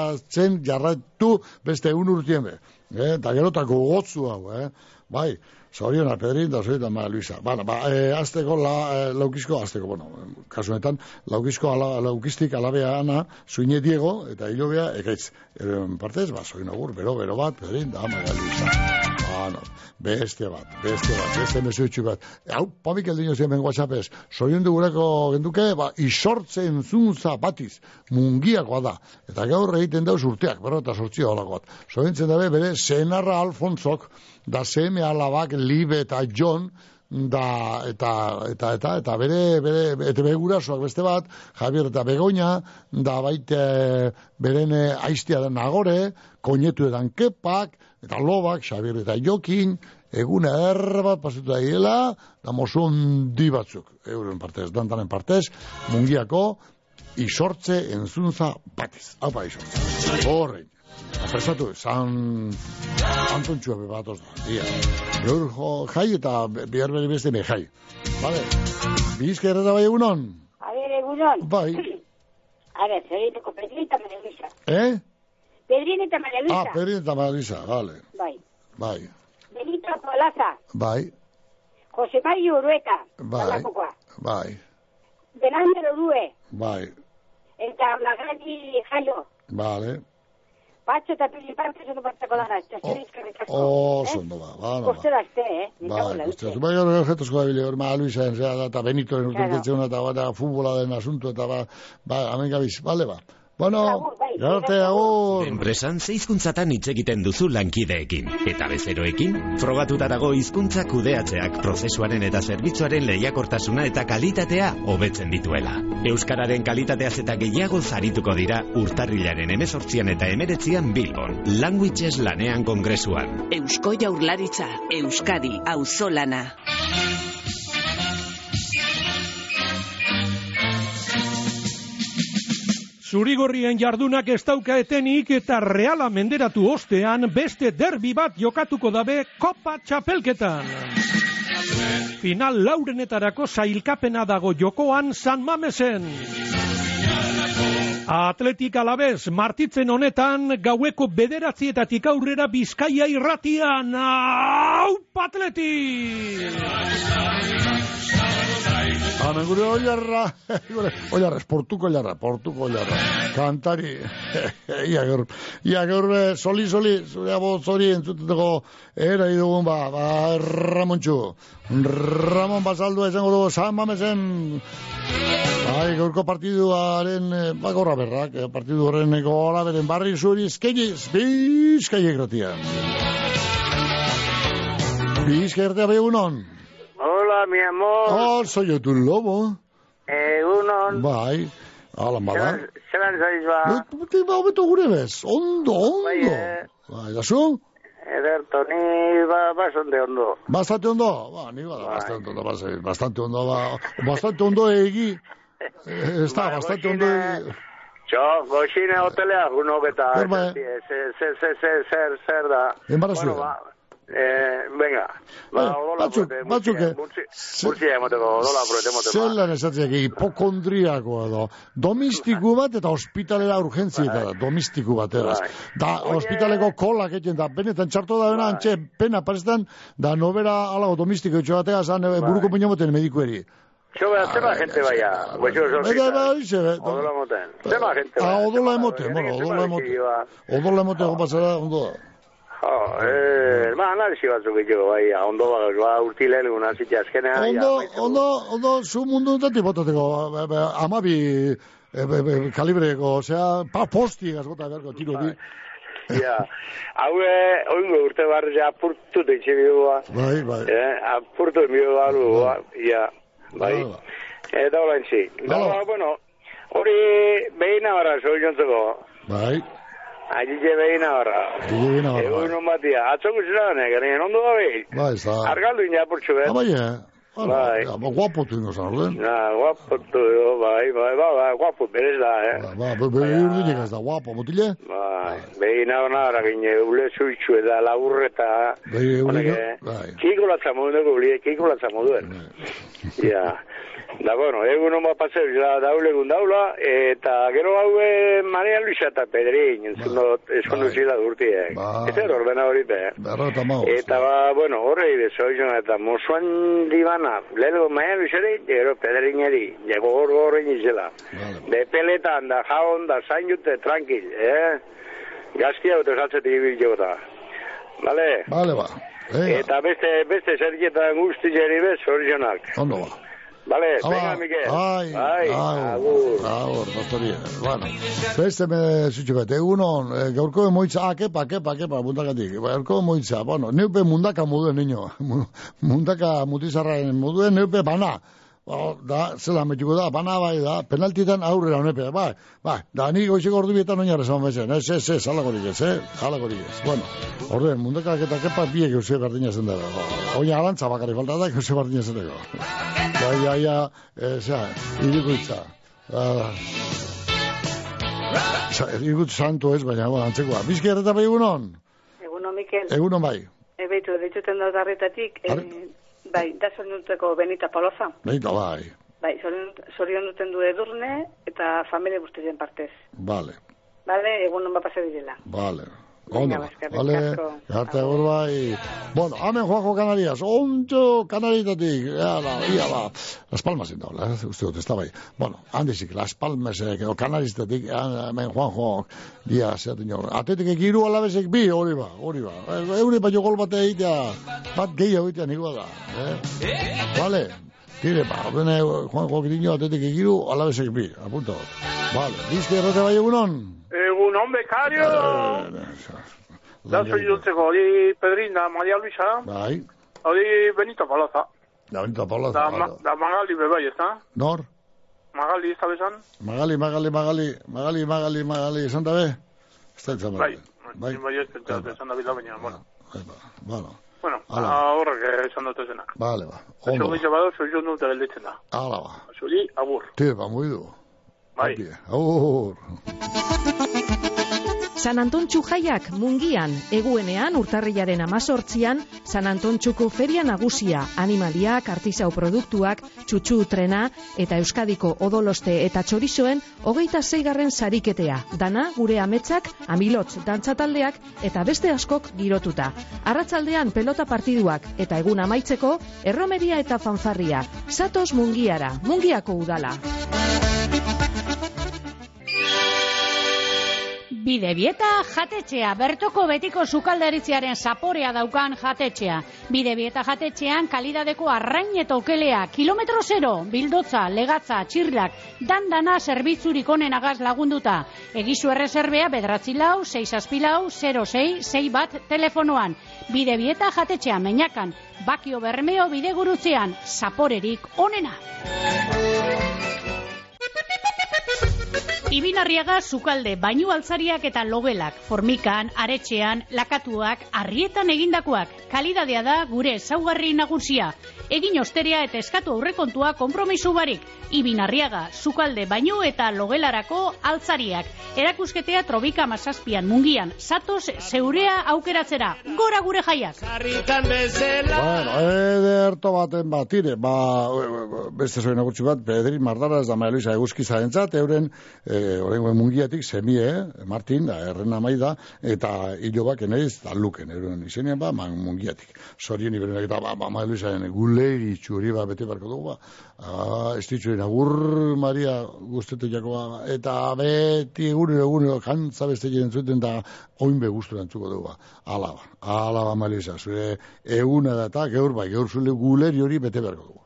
maitatzen jarraitu beste un urtien be. Eh? Eta gerotako gotzu hau, eh? Bai, Zoriona, Pedrin, da zoriona, Maria Luisa. Bana, ba, e, azteko, la, e, laukizko, azteko, bueno, kasunetan, laukizko, ala, laukiztik alabea ana, zuine Diego, eta hilobea, ekaitz. Eren partez, ba, zoriona gur, bero, bero bat, Pedrin, da, Maria Luisa. Bana, beste bat, beste bat, beste mesuitxu bat. Hau, pamik eldino zen ben WhatsAppez, zorion dugureko genduke, ba, isortzen zuntza batiz, mungiakoa da. Eta gaur egiten dauz urteak, berro eta sortzio holako bat. Zorintzen dabe, bere, senarra Alfonzok, da seme alabak Libe eta John, da, eta, eta, eta, eta bere, bere, eta begurasoak beste bat, Javier eta Begoña, da baite beren aiztia den Nagore, koinetu edan Kepak, eta Lobak, Javier eta Jokin, egun eder bat pasatu da hiela, da mozu ondi batzuk, euren partez, dantanen partez, mungiako, isortze entzuntza batiz. Hau pa, isortze. Horrein. Apresatu, San Antontxua bebatoz da. Ia. Gaur jai eta bihar bere beste me jai. Vale. Bizka errata bai egunon? A ver, egunon. Bai. A ver, Zerriteko Pedrin eta Maria Luisa. Eh? Pedrin eta Maria Luisa. Ah, Pedrin eta Maria Luisa, vale. Bai. Bai. Benito Polaza. Bai. Jose Mario Urueta. Bai. Bai. Benander Orue. Bai. Eta Lagani Jaio. Vale. Patxo eta pili parte zono batzako dara. Oh, zondo ba. Bana, ba. Kostera este, eh? Bai, kostera. Bai, gara jertozko da bile, ma Luisa, eta Benito, eta eta futbola den asunto, eta ba, ba, amen gabiz, bale ba. Bueno, garte agur. Enpresan zeizkuntzatan hitz egiten duzu lankideekin. Eta bezeroekin, frogatuta dago hizkuntza kudeatzeak prozesuaren eta zerbitzuaren lehiakortasuna eta kalitatea hobetzen dituela. Euskararen kalitateaz eta gehiago zarituko dira urtarrilaren hemezortzian eta hemeretzian Bilbon. Languages lanean kongresuan. Eusko Jaurlaritza, Euskadi, auzolana. Zurigorrien jardunak ez dauka etenik eta Reala menderatu ostean beste derbi bat jokatuko dabe Kopa Txapelketan. Final laurenetarako sailkapena dago jokoan San Mamesen. Atletik Alabez martitzen honetan gaueko bederatzietatik aurrera Bizkaia irratian. Aupa Atletik! Hemen gure oiarra, oiarra, portuko oiarra, portuko oiarra, kantari, ia gaur, ia gaur, soli, soli, zure abo zori entzuteko era idugun, ba, ba, Ramontxu, Ramon Basaldu esango dugu, San Mamesen, bai, gaurko partiduaren, ba, gorra berrak, partidu horren gora beren barri zuri, eskeniz, Bizkaia irratian. Bizkaia irratia behunon. Hola, mi amor. Oh, soy yo tu lobo. Egunon. Bai, alan bada. Zeran zaiz ba. Bete ba, beto gure bez. Ondo, ondo. Bai, eh. Bai, da zu? Ederto, ni ba, bastante ondo. Bastante ondo? Ba, ni bada, bastante ondo, bastante ondo, ba. Bastante ondo egi. Está, bastante ondo egi. Txo, goxine hotelea, unok eta... Zer, zer, zer, zer, zer da. Embarazu. Bueno, ba. Eh, venga, ba, odola batzuk, proete, batzuk, murtzia emoteko, odola proete emoteko. Zelan esatziak, hipokondriako edo, domistiku bat eta hospitalera urgentzieta da, domistiku bat eraz. Da, hospitaleko kolak egin da, benetan txarto da bena, antxe, pena paretan, da nobera alago domistiko etxo batea, zan buruko puñamoten medikueri. Xo, beha, zema gente baia, guetxo zorrita, odola moten, zema gente baia. Ah, odola emoten, bueno, odola emoten, odola emoten, pasara, ondo da. Oh, eh, ba, analisi batzuk egiteko, bai, ondo ba, urtilen, una zitia azkenea. Ondo, ondo, ondo, zu mundu entatik botateko, amabi kalibreko, osea, pa posti gazgota berko, tiro di. Ja, hau, oingo urte barri, apurtu teitxe bidua. Bai, bai. Apurtu bidua, ja, bai. Eta hola entzi. Da, bueno, hori behina bara, zoi jontzeko. Bai. Agize behina horra. Agize behina horra. Egun un batia. Atzoko ziranek, garen ondo da behi. Bai, za. Argaldu ina purtsu bet. Bai, eh. Bai. Guapotu ino zan, orden? Na, guapotu, bai, bai, bai, bai, guapot, berez da, eh. Bai, bai, bai, urdinek ez da, guapo, motile? Bai, behina horra horra gine, ule zuitxu eta laburreta. Bai, ule, bai. Kiko latza moduen dugu, ule, kiko latza moduen. Ja. Da, bueno, egun homa paseu, daulegun daula, eta gero haue Maria Luisa eta Pedrin, entzun zila durtiek. Ez er ordena horita, eh? Berro eta maus. Eta, ba, bueno, horrei bezoizun, eta mozuan dibana, lehelo Maria Luisari, gero Pedrineri, jego hor horrein izela. De peletan, da jaon, da zain jute, tranquil, eh? Gazkia dute saltzetik ibil jota. Bale? Bale, ba. Eta beste, beste zerkietan guztizeri bez, horizionak. Ondo ba. Vale, venga, Miguel. Ai, ai, agur. Agur, pastoria. Bueno, beste me zutxubet, egunon, gaurko moitza, ah, kepa, kepa, kepa, mundakatik. Gaurko moitza, bueno, neupe mundaka moduen, niño. Mundaka mutizarraren moduen, neupe bana. Da, zela metuko da, bana bai da, penaltitan aurrera honepe, bai, bai, da, nik goizeko ordu bietan oinarra zaman bezen, ez, ez, ez, halakorik ez, eh, halakorik ez. Bueno, orduen, mundakak eta kepa biek eusue berdina zen dago. Oina alantza bakarri falta da, eusue berdina zen dago. Bai, ja, ja, eza, irikuitza. Irikut santu ez, baina, bueno, antzekoa. Bizki erreta bai egunon? Egunon, Mikel. Egunon bai. Ebeitu, dituten dut harretatik, bai, da zorionuteko Benita Poloza. Benita, bai. Bai, zorion duten du Edurne eta familia guztien partez. Vale. Vale, egun non bapase direla. Vale. Ondo, vale, garte agur bai. Bueno, amen Juanjo Canarias, ontxo Canaritatik, ala, ia ba, Las Palmas indaula, eh, uste dut, ez da bai. Bueno, handizik, Las Palmas, eh, Canaristatik, amen Juanjo, dia, zertu nio. Atetik ekiru alabezek bi, hori ba, hori ba. Eure baino gol bat egitea, bat gehiago egitea nikoa da, eh? Vale, tire, ba, ordene Juanjo Quiriño, atetik ekiru alabezek bi, apunto. Vale, bizte errate bai egunon? Egunon, bekario! Da, soy dultzeko, hori Pedrin, da Maria Luisa. Bai. Hori Benito Poloza. Da Benito Poloza. Da, ma, da Magali bebai, ez da? Nor? Magali, ez da bezan? Magali, Magali, Magali, Magali, Magali, Magali, esan da be? Ez da izan bai. Bai, bai, ez da esan da bila baina, bueno. Bueno. Bueno, horrek esan dut ezena. Vale, ba. Ondo. Eso bado, soy yo no te gelditzen da. Hala, ba. Zuri, agur. Tire, ba, muidu. Bai. Agur. San Antontxu jaiak Mungian, eguenean urtarrilaren amazortzian, San Antontxuko feria nagusia, animaliak, artisau produktuak, txutxu trena, eta Euskadiko odoloste eta txorizoen hogeita zeigarren sariketea, dana gure ametsak, amilotz dantzataldeak, eta beste askok girotuta. Arratzaldean pelota partiduak, eta egun amaitzeko, erromeria eta fanfarria. Zatoz Mungiara, Mungiako udala. Bidebieta jatetxea, bertoko betiko sukaldaritziaren zaporea daukan jatetxea. Bidebieta jatetxean kalidadeko arrain eta okelea, kilometro zero, bildotza, legatza, txirlak, dandana zerbitzurik onen agaz lagunduta. Egizu errezerbea bedratzi lau, sei zazpi lau, zero sei, sei bat telefonoan. Bidebieta jatetxea, meinakan, bakio bermeo bidegurutzean, zaporerik onena. Ibinarriaga sukalde, bainu altzariak eta logelak, formikan, aretxean, lakatuak, arrietan egindakoak. Kalidadea da gure ezaugarri nagusia. Egin osteria eta eskatu aurrekontua konpromisu barik. Ibinarriaga, sukalde, bainu eta logelarako altzariak. Erakusketea Trobika Mazazpian Mungian, zatoz zeurea aukeratzera. Gora gure jaiak! Bueno, ederto baten bat, tire, ba, beste zoen agurtxu bat, Pedrin Mardaraz da Maria Luisa eguzki zarentzat, euren, e, orengoen Mungiatik, semie, Martin, da, erren amaida, eta hilobak eneiz, da luken, euren izenien, ba, man Mungiatik. Zorien iberenak eta, ba, Maria Luisaren guleri txuri, ba, bete barko dugu, ba, ah, ez ditxurin, agur Maria guztetu jakoa, eta beti egunero, egunero, kantza beste jiren zuten, da, oinbe guztu dantzuko dugu, ba, alaba, alaba Maria Luisa, zure eguna da eta, geur, ba, geur zule guleri hori bete barko dugu.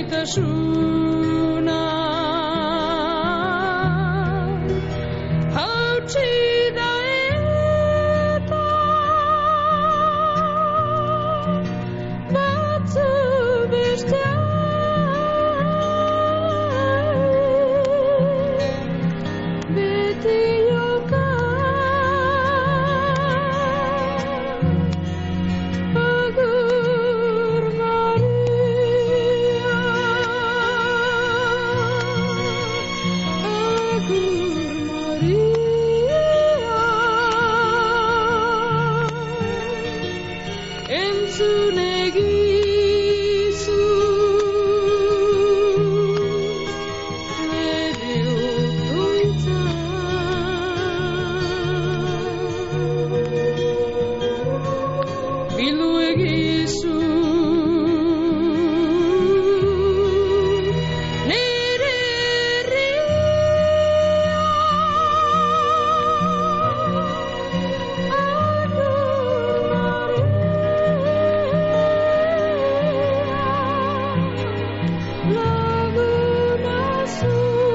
maitasuna hautsi da eta batzu bestea beti joka agur Maria agur Maria entzun egizu medio doitza bildu egizu nire herria laguna zu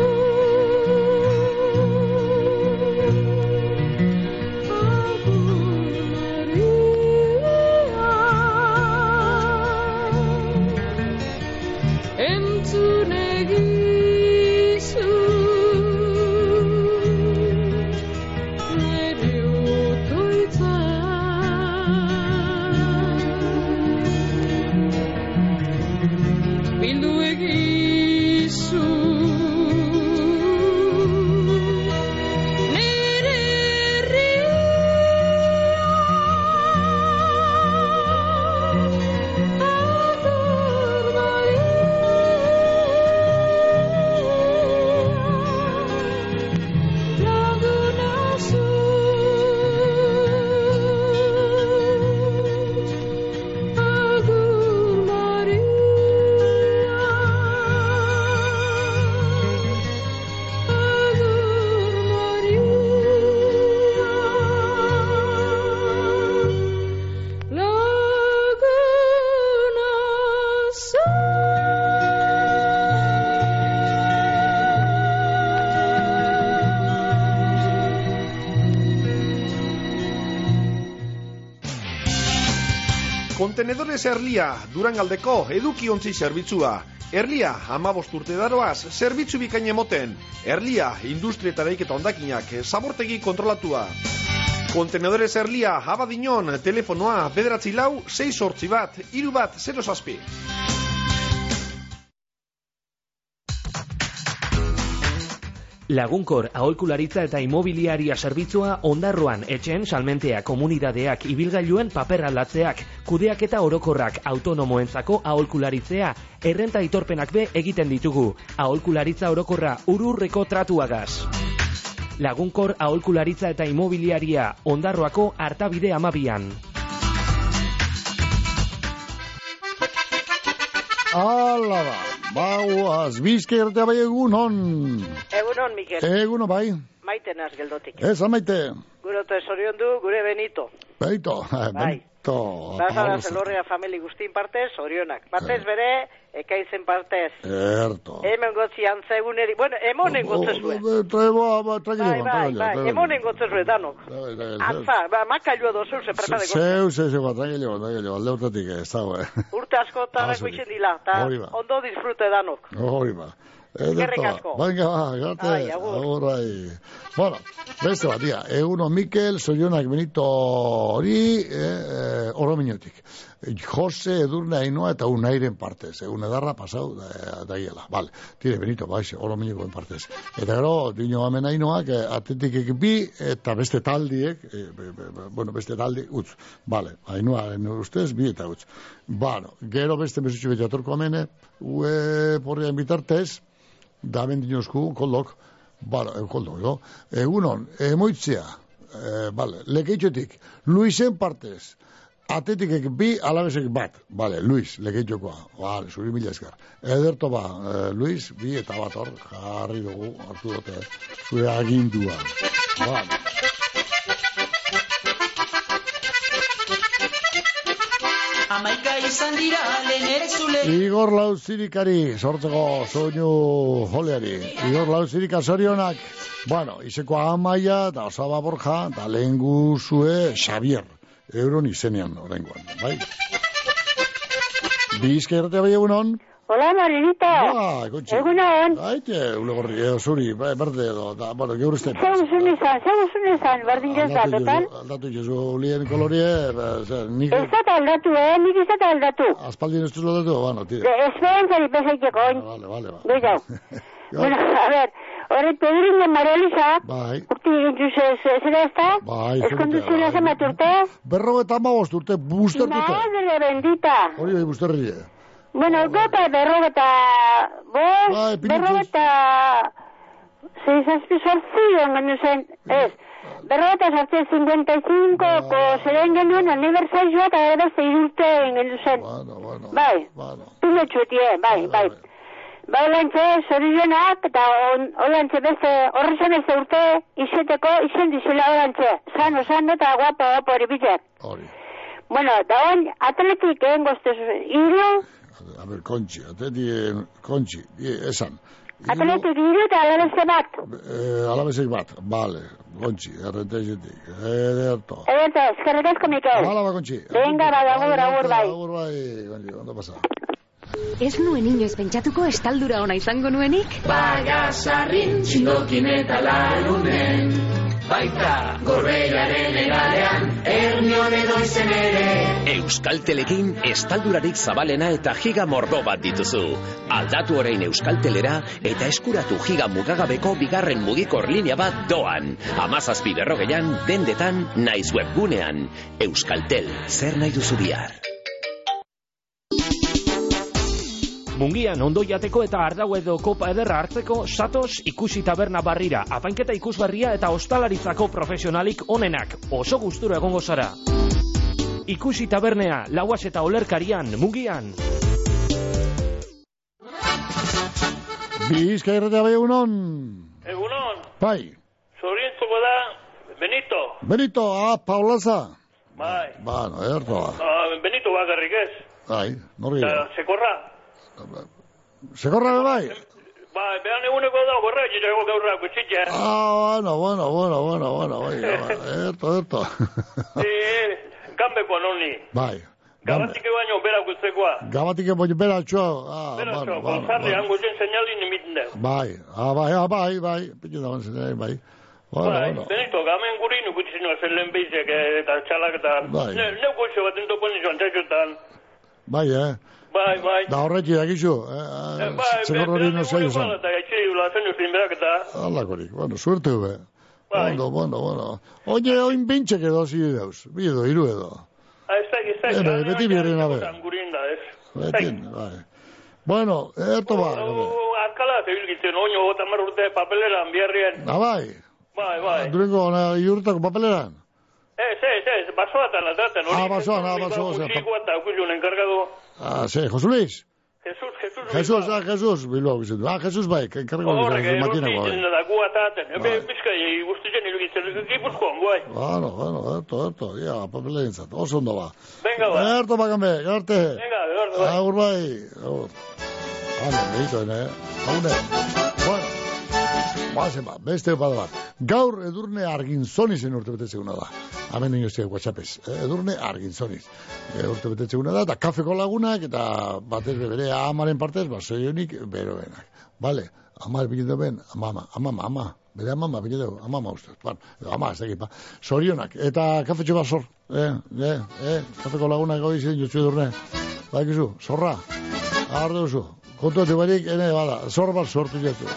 entzun egizu medio doitza bildu egizu nire herria agur Maria laguna zu agur Maria agur Maria laguna zu Kontenedores Erlia, Durangaldeko edukiontzi zerbitzua. Erlia, hamabost urte daroaz, zerbitzu bikain emoten. Erlia, industrietareik eta ondakinak, zabortegi kontrolatua. Kontenedores Erlia, Abadiñon, telefonoa, bederatzi lau, sei sortzi bat, hiru bat, zero zazpi. Lagunkor aholkularitza eta imobiliaria zerbitzua ondarroan etxen salmentea komunidadeak ibilgailuen paper aldatzeak, kudeaketa orokorrak autonomoentzako aholkularitzea, errenta aitorpenak be egiten ditugu. Aholkularitza orokorra ururreko tratuagaz. Lagunkor aholkularitza eta imobiliaria Ondarroako Artabide amabian. Ala ba, bauaz, bizke ertea bai egunon. Egunon, Mikel. Egunon bai. Maite naz geldotik. Ez, amaite. Gure ote zorion du, gure Benito. Benito, Bai. Benito. Bazara zelorrea famili guztin partez, orionak. Batez bere, ekaizen partez. Erto. Hemen gotzi antzeguneri, bueno, emonen gotzezue. Trebo, tranquilo. Bai, bai, bai, emonen gotzezue danok. Antza, ba, makailua dozu, ze prepare gotzen. Zeu, zeu, zeu, tranquilo, tranquilo, alde urtatik ez dago, eh. Urte asko tarako izen dila, eta ondo disfrute danok. Hori ba. Eskerrik asko. Venga, ba, garte. Ai, agur. Agur, ai. Bueno, beste bat, dia. Eguno Mikel, Zorionak Benito hori, eh, Orominotik. Jose, Edurne, Ainoa eta Unairen partez. Egun edarra pasau da, da hiela. Vale, tire Benito, baiz, Orominikoen partez. Eta gero, dino hamen Ainoak, atetikek bi, eta beste taldiek, eh, be, be, be, bueno, beste taldi, utz. Vale, Ainoa, ustez, bi eta utz. Bueno, gero beste mesutxu beti atorko amene, ue porrian bitartez, da ben dinosku, koldok, bala, koldok, no? Egunon, emoitzea, e, bale, lekeitxotik, Luisen partez, atetikek bi, alabesek bat, bale, Luis, lekeitxokoa, bale, zuri mila eskar. Ederto ba, e, Luis, bi eta bat hor, jarri dugu, hartu dute, zure agindua, bale. amaika izan dira lehen ere zule. Igor Lauzirikari, sortzeko soinu joleari. Igor Lauzirika zorionak. Bueno, izeko Amaia, eta Osaba Borja, eta lehen guzue Xavier. Euron izenean horrengoan, bai? Bizka erratea bai egunon? Hola, Marinita. Ba, kontxi. Egunon. Aite, ulegorri, eh, zuri, berde edo, da, bueno, geur uste. Zeu zun izan, zeu zun izan, berdin jazda, total? Aldatu jesu, ulien kolorie, zer, nik... Ez zata aldatu, eh, nik ez zata aldatu. Aspaldien ez duz aldatu, bueno, tire. Esperantzari pesaiteko, oin. Vale, vale, vale. Guidau. Bueno, a ver, horret Pedrin de Maria Elisa, bai. urti gintuz zera ez da? Bai, Eskonduzioa zemat urte? Berro eta amabost urte, bustertuta. Madre bendita. Hori bai, busterrie. Bueno, gopa berrogeta, vos, berrogeta, seizazpi sortzio, genu zen, ez, berrogeta sortzio cincuenta y cinco, ko zeren genuen aniversarioa eta gara beste irurte genu zen. Bueno, bueno. Bai, pile txutie, bai, bai. Ba, holantxe, zorizionak, eta holantxe beste, horrezan ez urte, izeteko, izen dizela holantxe, sano, sano, eta guapo, guapo, hori bitzak. Hori. Bueno, da hon, atletik egin goztez, iru, a ver, Kontxi, atletik, Kontxi, esan. Atletik iru eta alabeze bat. Eh, alabezek bat, vale, Kontxi, errentaizetik, ederto. Ederto, eskerrik asko, Mikel. Hala, ba, Kontxi. Venga, ba, agur, agur, bai. Agur, bai, Kontxi, ondo pasa. Ez nuen inoiz pentsatuko estaldura ona izango nuenik? Bagasarrin, txindokin eta lagunen, baita gorbeiaren egalean, ernion edo izen ere. Euskaltelekin estaldurarik zabalena eta giga mordo bat dituzu. Aldatu orain Euskaltelera eta eskuratu giga mugagabeko bigarren mugikor linea bat doan. Amazazpi berrogeian, dendetan, naiz webgunean. Euskaltel, zer nahi duzu bihar? Mungian ondo jateko eta ardau edo kopa ederra hartzeko satoz ikusi taberna barrira, apainketa ikusgarria eta ostalaritzako profesionalik onenak, oso gustura egongo zara. Ikusi tabernea, lauaz eta olerkarian, Mungian. Bizka irratea bai egunon. Egunon. Bai. Zorientzuko da, Benito. Benito, ah, Paulaza. Bai. Ba, no, ederto. Ah, Benito bakarrik ez. Bai, norri. Eta, sekorra. Sekorra be bai? Ba, behan eguneko da, gorra, jitako gaurra, kutsitxe. Ah, bueno, bueno, bueno, bueno, bueno, bai, erto, erto. Eh, gambeko noni. Bai. Gabatike baino, bera guztekoa. Gabatike baino, bera txo. Ah, bera bueno, txo, bueno, gonzarri, bueno. hango zen seinalin imiten da. Bai, ah, bai, ah, bai, bai, pitu da gonzen, bai. Bueno, bai, bueno. Benito, gamen guri nukutsi nua zen lehen behizek eta txalak eta... Bai. Neu goxo bat entoko nizan txaxotan. Bai, eh? Bai, bai. Da horretxe dakizu, eh? Zegor hori no zei usan. Eta gaitxeri ula zen uzin berak eta... Alakorik, bueno, suerte hube. Bai. Bueno, bueno, bueno. Oine, oin bintxek edo zi deuz. Bi edo, iru edo. Ah, ez da, ez da. Ebe, beti birren abe. Gurin da, ez. Betin, bai. Bueno, erto ba. Alkala, zebilgitzen, oino, gota mar urte papeleran, biharrien. Ah, bai. Bai, bai. Durengo, iurtako papeleran. Ez, ez, ez, basoatan aldaten. Ah, basoan, ah, basoan. Musiko eta akusiun enkargado. Ah, sí, José Luis. Jesús, Jesús. Jesús, ah, Jesús, Bilbao, gizendu. Ah, Jesús bai, enkargo horrek, makinako. Horrek, erorti, daku ataten. Ebe, bizkai, guztizen irugitzen, gipuzkoan, guai. Bueno, bueno, erto, erto, ja, papelean zat, oso ondo ba. Venga, ba. Erto, bakambe, garte. Venga, erto, bai. Agur bai, agur. Hane, behitoen, eh? Haune. Bueno. Bazen ba, beste epada bat. Gaur Edurne Arginzonizen urte betetzeguna da. Hemen inoiztiak WhatsAppez. Edurne Arginzoniz. E, urte betetzeguna da, eta kafeko lagunak, eta batez bere amaren partez, ba, zoionik beroenak. Bale, amar bikidu ben, amama, amama, ama. Bere amama bikidu, amama uste. Bueno, ama, ez dakit, ba. Zorionak, eta kafetxo bat zor. Eh, eh, eh, kafeko lagunak gau izan jutsu Edurne. Baikizu, zorra. Arde duzu. Kontu atu barik, ene, bada, zor bat sortu jatu.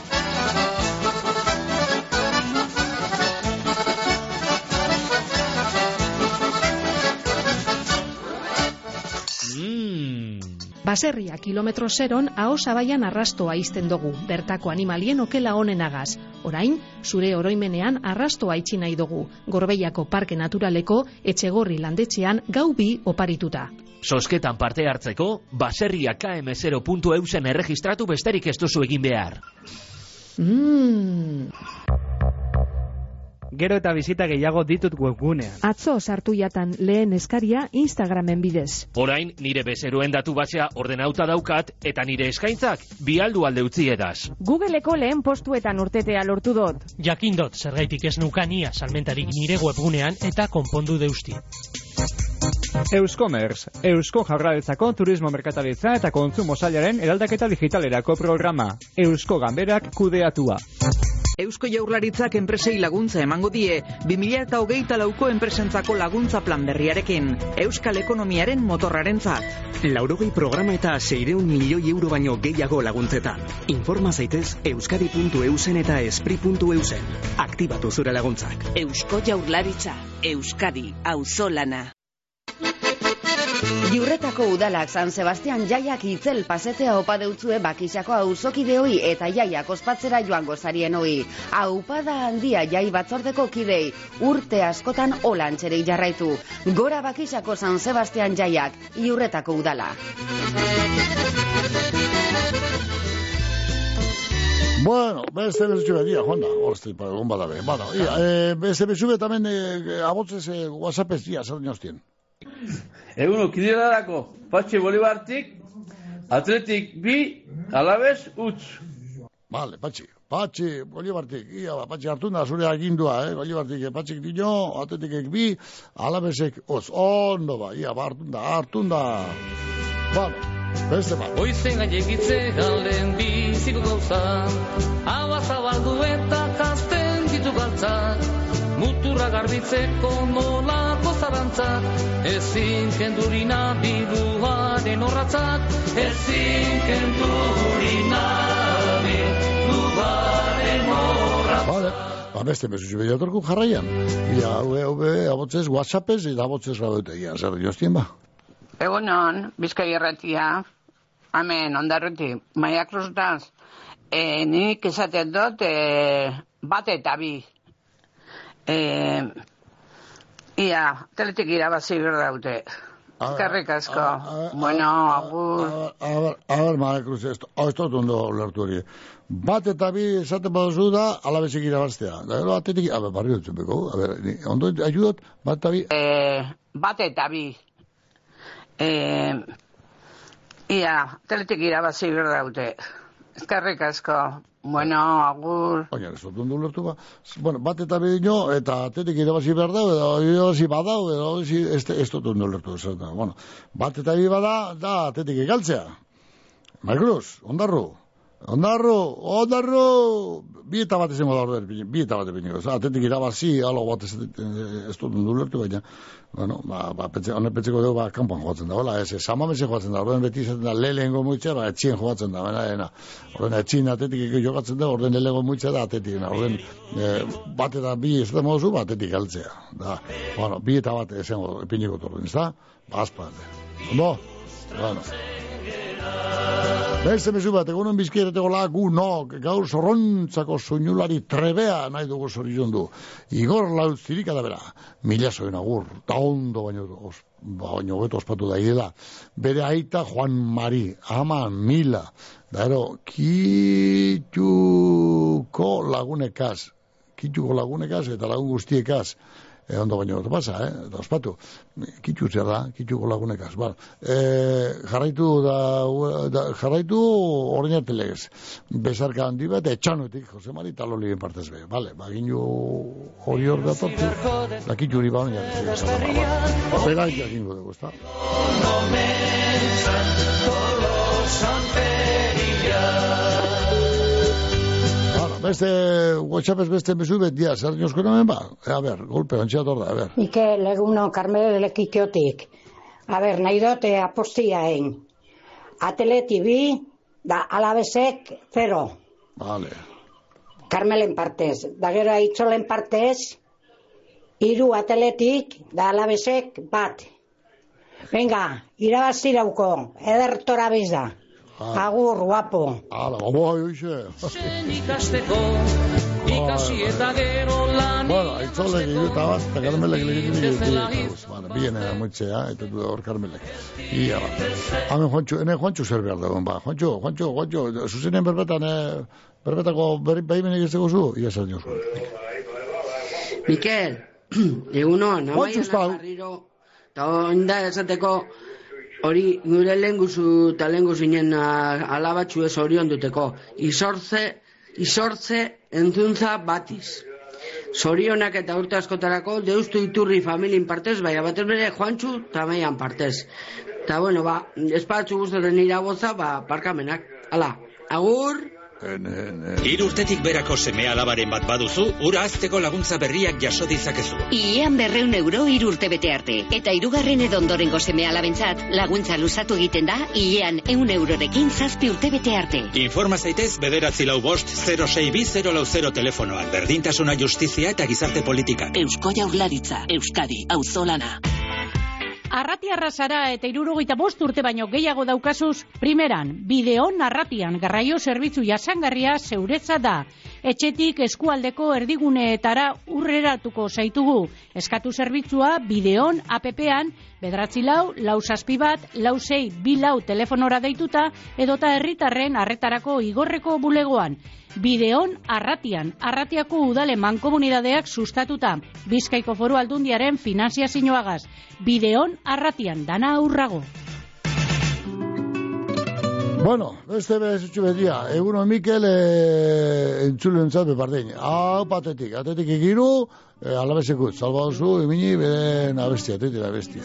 Baserria kilometro zeron ahos abaian arrastoa izten dugu, bertako animalien okela honenagaz. Orain, zure oroimenean arrastoa itxi nahi dugu, Gorbeiako Parke Naturaleko Etxegorri landetxean gau bi oparituta. Sosketan parte hartzeko, baserria k m zero puntu e u zen erregistratu besterik ez duzu egin behar. Mmm... Gero eta bizita gehiago ditut webgunean. Atzo sartu jatan lehen eskaria Instagramen bidez. Orain nire bezeroen datu basea ordenauta daukat eta nire eskaintzak bi aldu alde utzi edaz. Googleko lehen postuetan urtetea lortu dut. Jakindot zergaitik ez nukania salmentarik nire webgunean eta konpondu deusti. Euskomerz, Eusko Jaurlaritzako Turismo Merkataritza eta Kontsumo Sailaren eraldaketa digitalerako programa. Eusko Ganberak kudeatua. Eusko Jaurlaritzak enpresei laguntza emango die, bi mila hogeita lauko enpresentzako laguntza plan berriarekin, Euskal Ekonomiaren motorrarentzat. Laurogei programa eta seireun milioi euro baino gehiago laguntzetan. Informa zaitez euskadi puntu eusen eta espri puntu eusen. Aktibatu zure laguntzak. Eusko Jaurlaritza, Euskadi, auzolana. Iurretako udalak San Sebastian jaiak itzel pasetea opa deutzue Bakixako auzokideoi eta jaiak ospatzera joango zarienoi. Aupada handia jai batzordeko kidei, urte askotan olantxerei jarraitu. Gora Bakixako San Sebastian jaiak, Iurretako udala. Bueno, beste bezutxu bedia, joan da, horrezti, egon badabe. Bueno, ia, beste bezutxu tamen abotzez WhatsAppez dia, zer dinoztien. Eguno, kidelarako, Patxi Bolibartik, Atletik bi, Alabez, utz. Vale, Patxi, Patxi Bolibartik, ia, Patxi hartun da, zure agindua, eh, Bolibartik, Patxik dino, Atletikek bi, Alabezek, utz, ondo ba, ia, hartun da, hartun da. Bueno, beste ba. Oizen gainegitze galen biziko gauza, hau zabaldu eta jazten ditu galtzak. Muturra garbitzeko nolako zarantzak, ezin kendurina biduaren horratzak, ezin kendurina biduaren horratzak. Vale, ba beste mesutxu bediatorku jarraian. Ia, hau, hau, abotzez WhatsAppez eta abotzez radotegia, zer dinoztien ba? Egunon, Bizkai erratia, hemen, ondarruti, Maia Cruztaz, e, nik esaten dut, e, bat eta bi. Eh, ia, teletik irabazi berdaute. Eskerrik asko. Bueno, agur. A ver, a ver, Maria Cruz, esto, esto ondo lertu hori. Bat eta bi esaten baduzu da, Alabezik irabaztea. Da, gero, atetik, a ver, barri dutzen beko, a ver, ondo ayudot, bat eta bi. Eh, bat eta bi. Eh, ia, teletik irabazi berdaute. Eskerrik asko. Bueno, agur. Baina, ez dut ondo lertu ba. Bueno, bat eta bidino, eta atetik irabazi behar da, edo irabazi badau, edo ez dut ondo lertu. Bueno, bat eta bi bada, da atetik egaltzea. Maikruz, ondarru. Ondarru, ondarru! Bi eta bat izango da order, bi eta bat epiniko. Atetik irabazi, alo bat ez dut ondo lertu, baina, bueno, ba, ba, honen pentseko dugu, ba, kanpoan joatzen da, hola, ez, samamese joatzen da, orden beti izaten da, lehengo muitza, ba, etxien joatzen da, baina, ena, orden etxien atetik jokatzen da, orden lehengo muitza da, atetik, orden, e, bat eta bi ez da mozu, ba, atetik galtzea, da, bueno, bi eta bat izango epiniko torren, ez da, ba, azpate, ondo, bueno. Beste mezu bat, egunen bizkiereteko lagu, no, gaur zorrontzako soinulari trebea nahi dugu zorion du. Igor Lautzirik adabera, mila zoen agur, da ondo baino, os, baino beto ospatu da idela. Bere aita Juan Mari, ama mila, da ero, kituko lagunekaz, kituko lagunekaz eta lagun guztiekaz. E, ondo baino eta pasa, eh? Eta ospatu. Kitxu zer da, kitxuko lagunekaz. Bueno, e, jarraitu da, da jarraitu orain artelegez. Besarka handi bat, etxanutik, Jose Mari Talolien partez be. Vale, baginu hori hor da tortu. Da kitxu hori baina. Pega jakingo dugu, ezta? Beste, WhatsApp ez beste mesu bet dia, zer dinosko nomen ba? E, a ber, golpe, ontxeator da, a ber. Ike, leguno, Carmelo lekikiotik. A ber, nahi dote apostia egin. Atleti bi, da Alabezek, zero. Vale. Carmelen partez. Da gero Aitzolen partez, hiru Atletik, da Alabezek, bat. Venga, irabazirauko, edertora bizda. Ah. Agur, guapo. Hala, bai, oixe. Bueno, Aitzolek egiuta bat, eta Carmelek legitzen egiuta. Bueno, bien moitzea, eta du hor Carmelek. Ia bat. Hamen Juancho, ene Juancho zer behar dagoen, ba. Juancho, Juancho, Juancho, zuzenen berbetan, berbetako behimen egizteko zu, ia zer diozu. Mikel, egunon, amaian barriro, eta onda esateko, hori gure lehen guzu eta lehen guzinen alabatxu ez orion duteko, izortze, izortze entzuntza batiz. Zorionak eta urte askotarako, deustu iturri familien partez, baina batez bere Juantxu eta meian partez. Eta bueno, ba, espatxu guztoten iraboza, ba, parkamenak. Hala, agur! Hiru urtetik berako seme alabaren bat baduzu, ura azteko laguntza berriak jaso ditzakezu. Ilean berreun euro hiru urte bete arte. Eta hirugarren edo ondorengo seme alabentzat, laguntza luzatu egiten da, ilean ehun eurorekin zazpi urte bete arte. Informa zaitez bederatzi lau bost, zero sei bi zero lau zero telefonoan. Berdintasuna, justizia eta gizarte politika. Eusko Jaurlaritza, Euskadi, auzolana. Arratiarra zara eta hirurogeita bost urte baino gehiago daukazuz, primeran, bideon arratian garraio zerbitzu jasangarria zeuretza da. Etxetik eskualdeko erdiguneetara urreratuko zaitugu. Eskatu zerbitzua bideon appean, bederatzi lau, lau zazpi bat, lau sei, bi lau telefonora deituta, edota herritarren arretarako igorreko bulegoan. Bideon arratian, Arratiako udale mankomunidadeak sustatuta, Bizkaiko Foru Aldundiaren finanziazioagaz. Bideon arratian, dana aurrago. Bueno, beste bezutxu betia, eguno Mikel e, entzule entzat bepardein. Hau patetik, atetik egiru, e, alabesekut, salba duzu, emini, beden abestia, atetik abestia.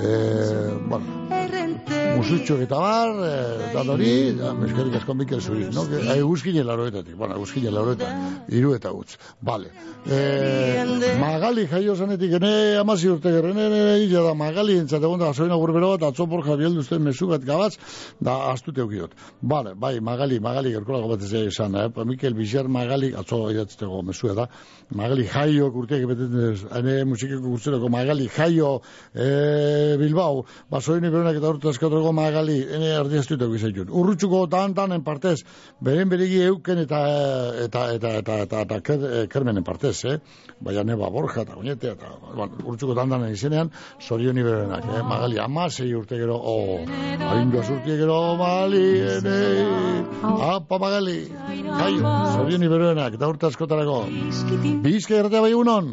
E, bueno, musutxok eta bar, e, dadori, da, meskarik asko Mikel zuri, no? Eguzkine lauroetatik, bueno, eguzkine lauroetak, iru eta utz, vale. E, Magali jaio zanetik, ene amazi urte gerren, ene ila da Magali entzat egon da, gasoina gurbero bat, atzo Borja bieldu mesu bat gabatz, da astute eukidot. Vale, bai, Magali, Magali, gerkolako bat ez esan, eh? Mikel Bizar Magali, atzo idatzteko mesua da, Magali jaio, urteak betetzen, ene musikeko guztiako Magali jaio e, Bilbao, basoini beronak eta urte askatoreko Magali, ene ardiaztuetako izaitun. Urrutxuko tan-tanen partez, beren beregi euken eta eta eta eta eta eta ker, kermenen partez, eh? Baina neba Borja eta Oñete, eta bueno, urrutxuko tan-tanen izenean, zorioni beronak, eh? Magali amasei urte gero, oh, arindu azurtie gero, Magali, ene, apa Magali, jaio, zorioni beronak, eta urte askotarako. Bizka erratea bai unon?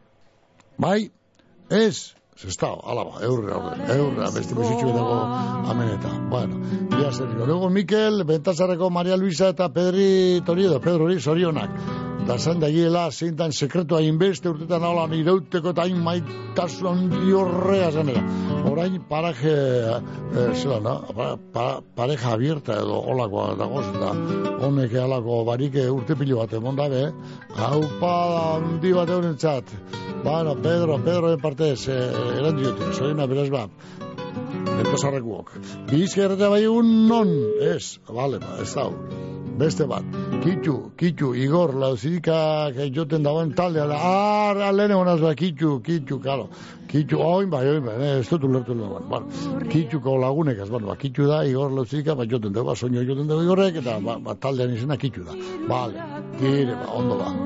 Bai? Ez? Zestao, alaba, eurre, eurre, eurre, beste bezitxu dago ameneta. Bueno, ia zerriko. Luego Mikel, Bentazarreko Maria Luisa eta Pedri Toriedo, Pedro Hori, zorionak. Da zan da giela, zeintan sekretua inbeste urtetan holan irauteko eta hain maitasun diorrea zanera. Orain paraje, eh, zela, no? Pa, pa, pareja abierta edo olakoa dagoz, eta honek alako barike urte pilo bat emon dabe, haupa handi bat eurentzat. Bueno, Pedro, Pedro en partez, eh, eran diote, zoina beraz bat. Bentazarrekuok. Bizka erreta bai un non, ez, vale, ba, ez dau. Beste bat, Kitu, Kitu, Igor, lauzidika joten dagoen taldea, ar, alene honaz ba, Kitu, Kitu, kalo, Kitu, oin bai, oin bai, ez dut ulertu dagoen, bueno, Kituko lagunek, ez, bueno, ba, Kitu da, Igor, lauzidika, ba, joten dago, ba, soño joten dago Igorrek, eta, ba, ba taldean izena Kitu da, vale, gire, ba, ondo ba,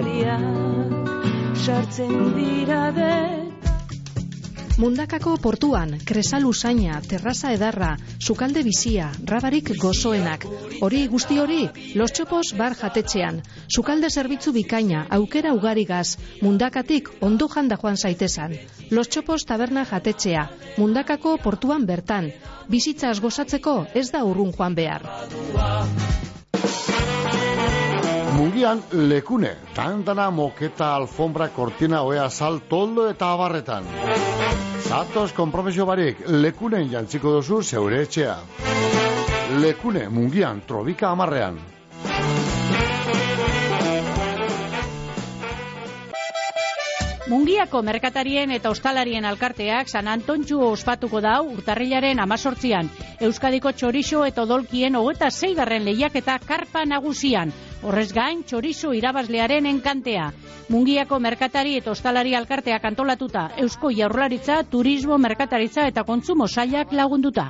sartzen dira de. Mundakako portuan, kresalu zaina, terraza edarra, sukalde bizia, rabarik gozoenak. Hori guzti hori, Los Txopos bar jatetxean. Sukalde zerbitzu bikaina, aukera ugarigaz, mundakatik ondo janda joan zaitezan. Los Txopos taberna jatetxea, Mundakako portuan bertan. Bizitzaz gozatzeko ez da urrun joan behar. Mungian lekune, tantana, moketa, alfombra, kortina, oea, sal, toldo eta abarretan. Zatoz konprofesio barik, lekunen jantziko dozu zeure etxea. Lekune, Mungian, trobika amarrean. Mungiako merkatarien eta ostalarien alkarteak San Antontxu ospatuko dau urtarrilaren amazortzian. Euskadiko txorixo eta odolkien hogeta zeigarren lehiaketa karpa nagusian. Horrez gain, txorixo irabazlearen enkantea. Mungiako merkatari eta ostalari alkarteak antolatuta, Eusko Jaurlaritza, Turismo, Merkataritza eta Kontsumo sailak lagunduta.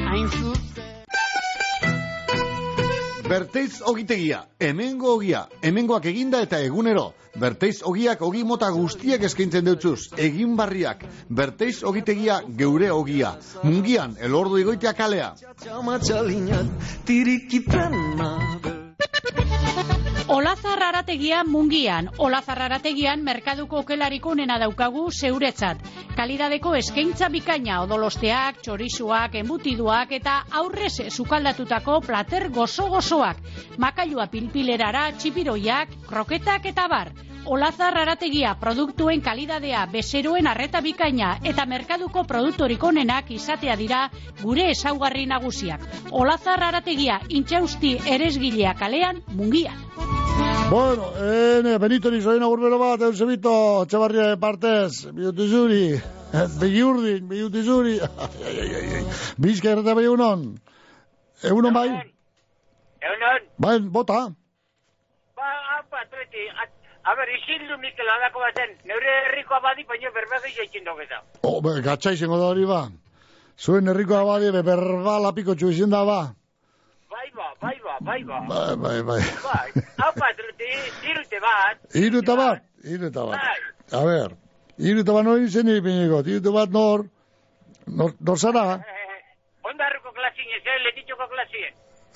Berteiz ogitegia, hemengo ogia, hemengoak eginda eta egunero. Berteiz ogiak ogi mota guztiak eskaintzen deutzuz, egin barriak. Berteiz ogitegia, geure ogia. Mungian, elordu igoitea kalea. Olazar Arategia Mungian. Olazar Arategian merkaduko okelariko onena daukagu zeuretzat. Kalidadeko eskaintza bikaina, odolosteak, txorizuak, embutiduak eta aurrez sukaldatutako plater gozo-gozoak. Makailua pilpilerara, txipiroiak, kroketak eta bar. Olazar Arategia produktuen kalidadea, bezeroen arreta bikaina eta merkaduko produktorik onenak izatea dira gure ezaugarri nagusiak. Olazar Arategia, intxausti eresgilea kalean, Mungian. Bueno, ene, Benito ni soy gurbero bat, Eusebito, Etxebarria de partez, biuti zuri, begi urdin, biuti zuri, bizka erreta bai egunon. Egunon bai? Egunon. Bai, bota. Ba, apa, treti, a ber, isildu Mikel aldako baten, neure herriko abadi, baina berbegi jaitzin dogeta. Oh, be, gatsa izango da hori ba. Zuen herriko abadi, be, berba lapiko txu izin da ba. Bai ba, bai ba, bai ba. Bai, bai, bai. Bai, apa, treti, irute bat. Iruta bat, iruta bat. A ber, iruta bat nori zen ipiniko, iruta bat nor, nor, nor zara? Ondarruko klasien, ez, eh, letitxoko klasien.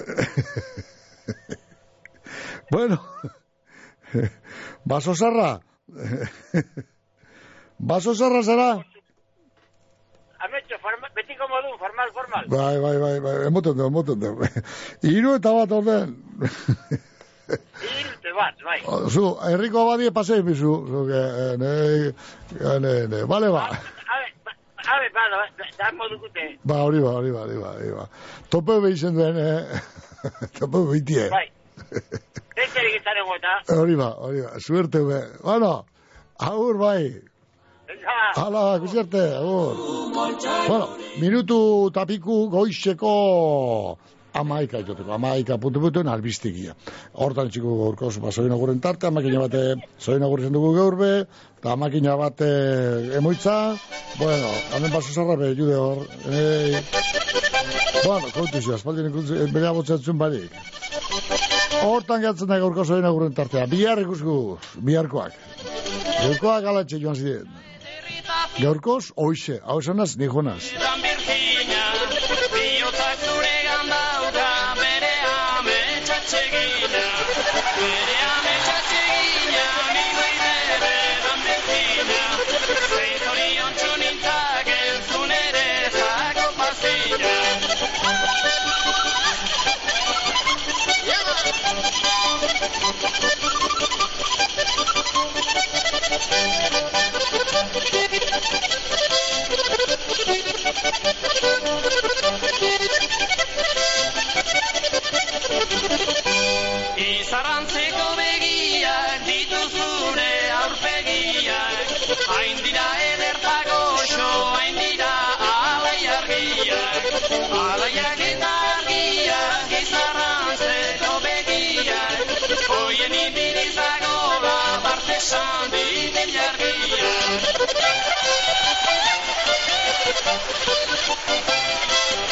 Bueno, baso zarra. Baso zarra zara? Ametxo, betiko modun, formal, formal. Bai, bai, bai, bai, emoten du, emoten du. Iru eta bat orden. Irute bat, bai. Zu, herriko abadie pasei bizu. Zuke, ne, ne, ne, bale ba. Habe, ba, da modukute. Ba, hori ba, hori ba, hori ba, hori ba. Tope behizen duen, eh? Tope behitie. Bai. Zetzerik izan egota. Hori ba, hori ba, suerte be. Bueno, agur bai. Hala, kusiarte, agur. Bueno, minutu tapiku goizeko amaika itoteko, amaika puntu puntuen albistikia. Hortan txiko gaurko ba, zoin aguren tarte, amakina bate zoin agurren dugu gaurbe, eta amakina bate emoitza. Bueno, hamen baso zarrabe, jude hor. Ei. Bueno, kontuzio, espaldien bere abotzatzen barik. Hortan gatzen da gaurko zoin agurren tartea. Bihar ikusgu, biharkoak. Gaurkoak alatxe joan ziren. Gaurkoz, oize, hau esanaz, nijonaz. Izarantzeko begiak dituzure aurpegiak, hain dira edertako xo, hain dira alai argiak, alaiak eta argiak, izarantzeko begiak, hoien indirizagola bartesan ditil argiak.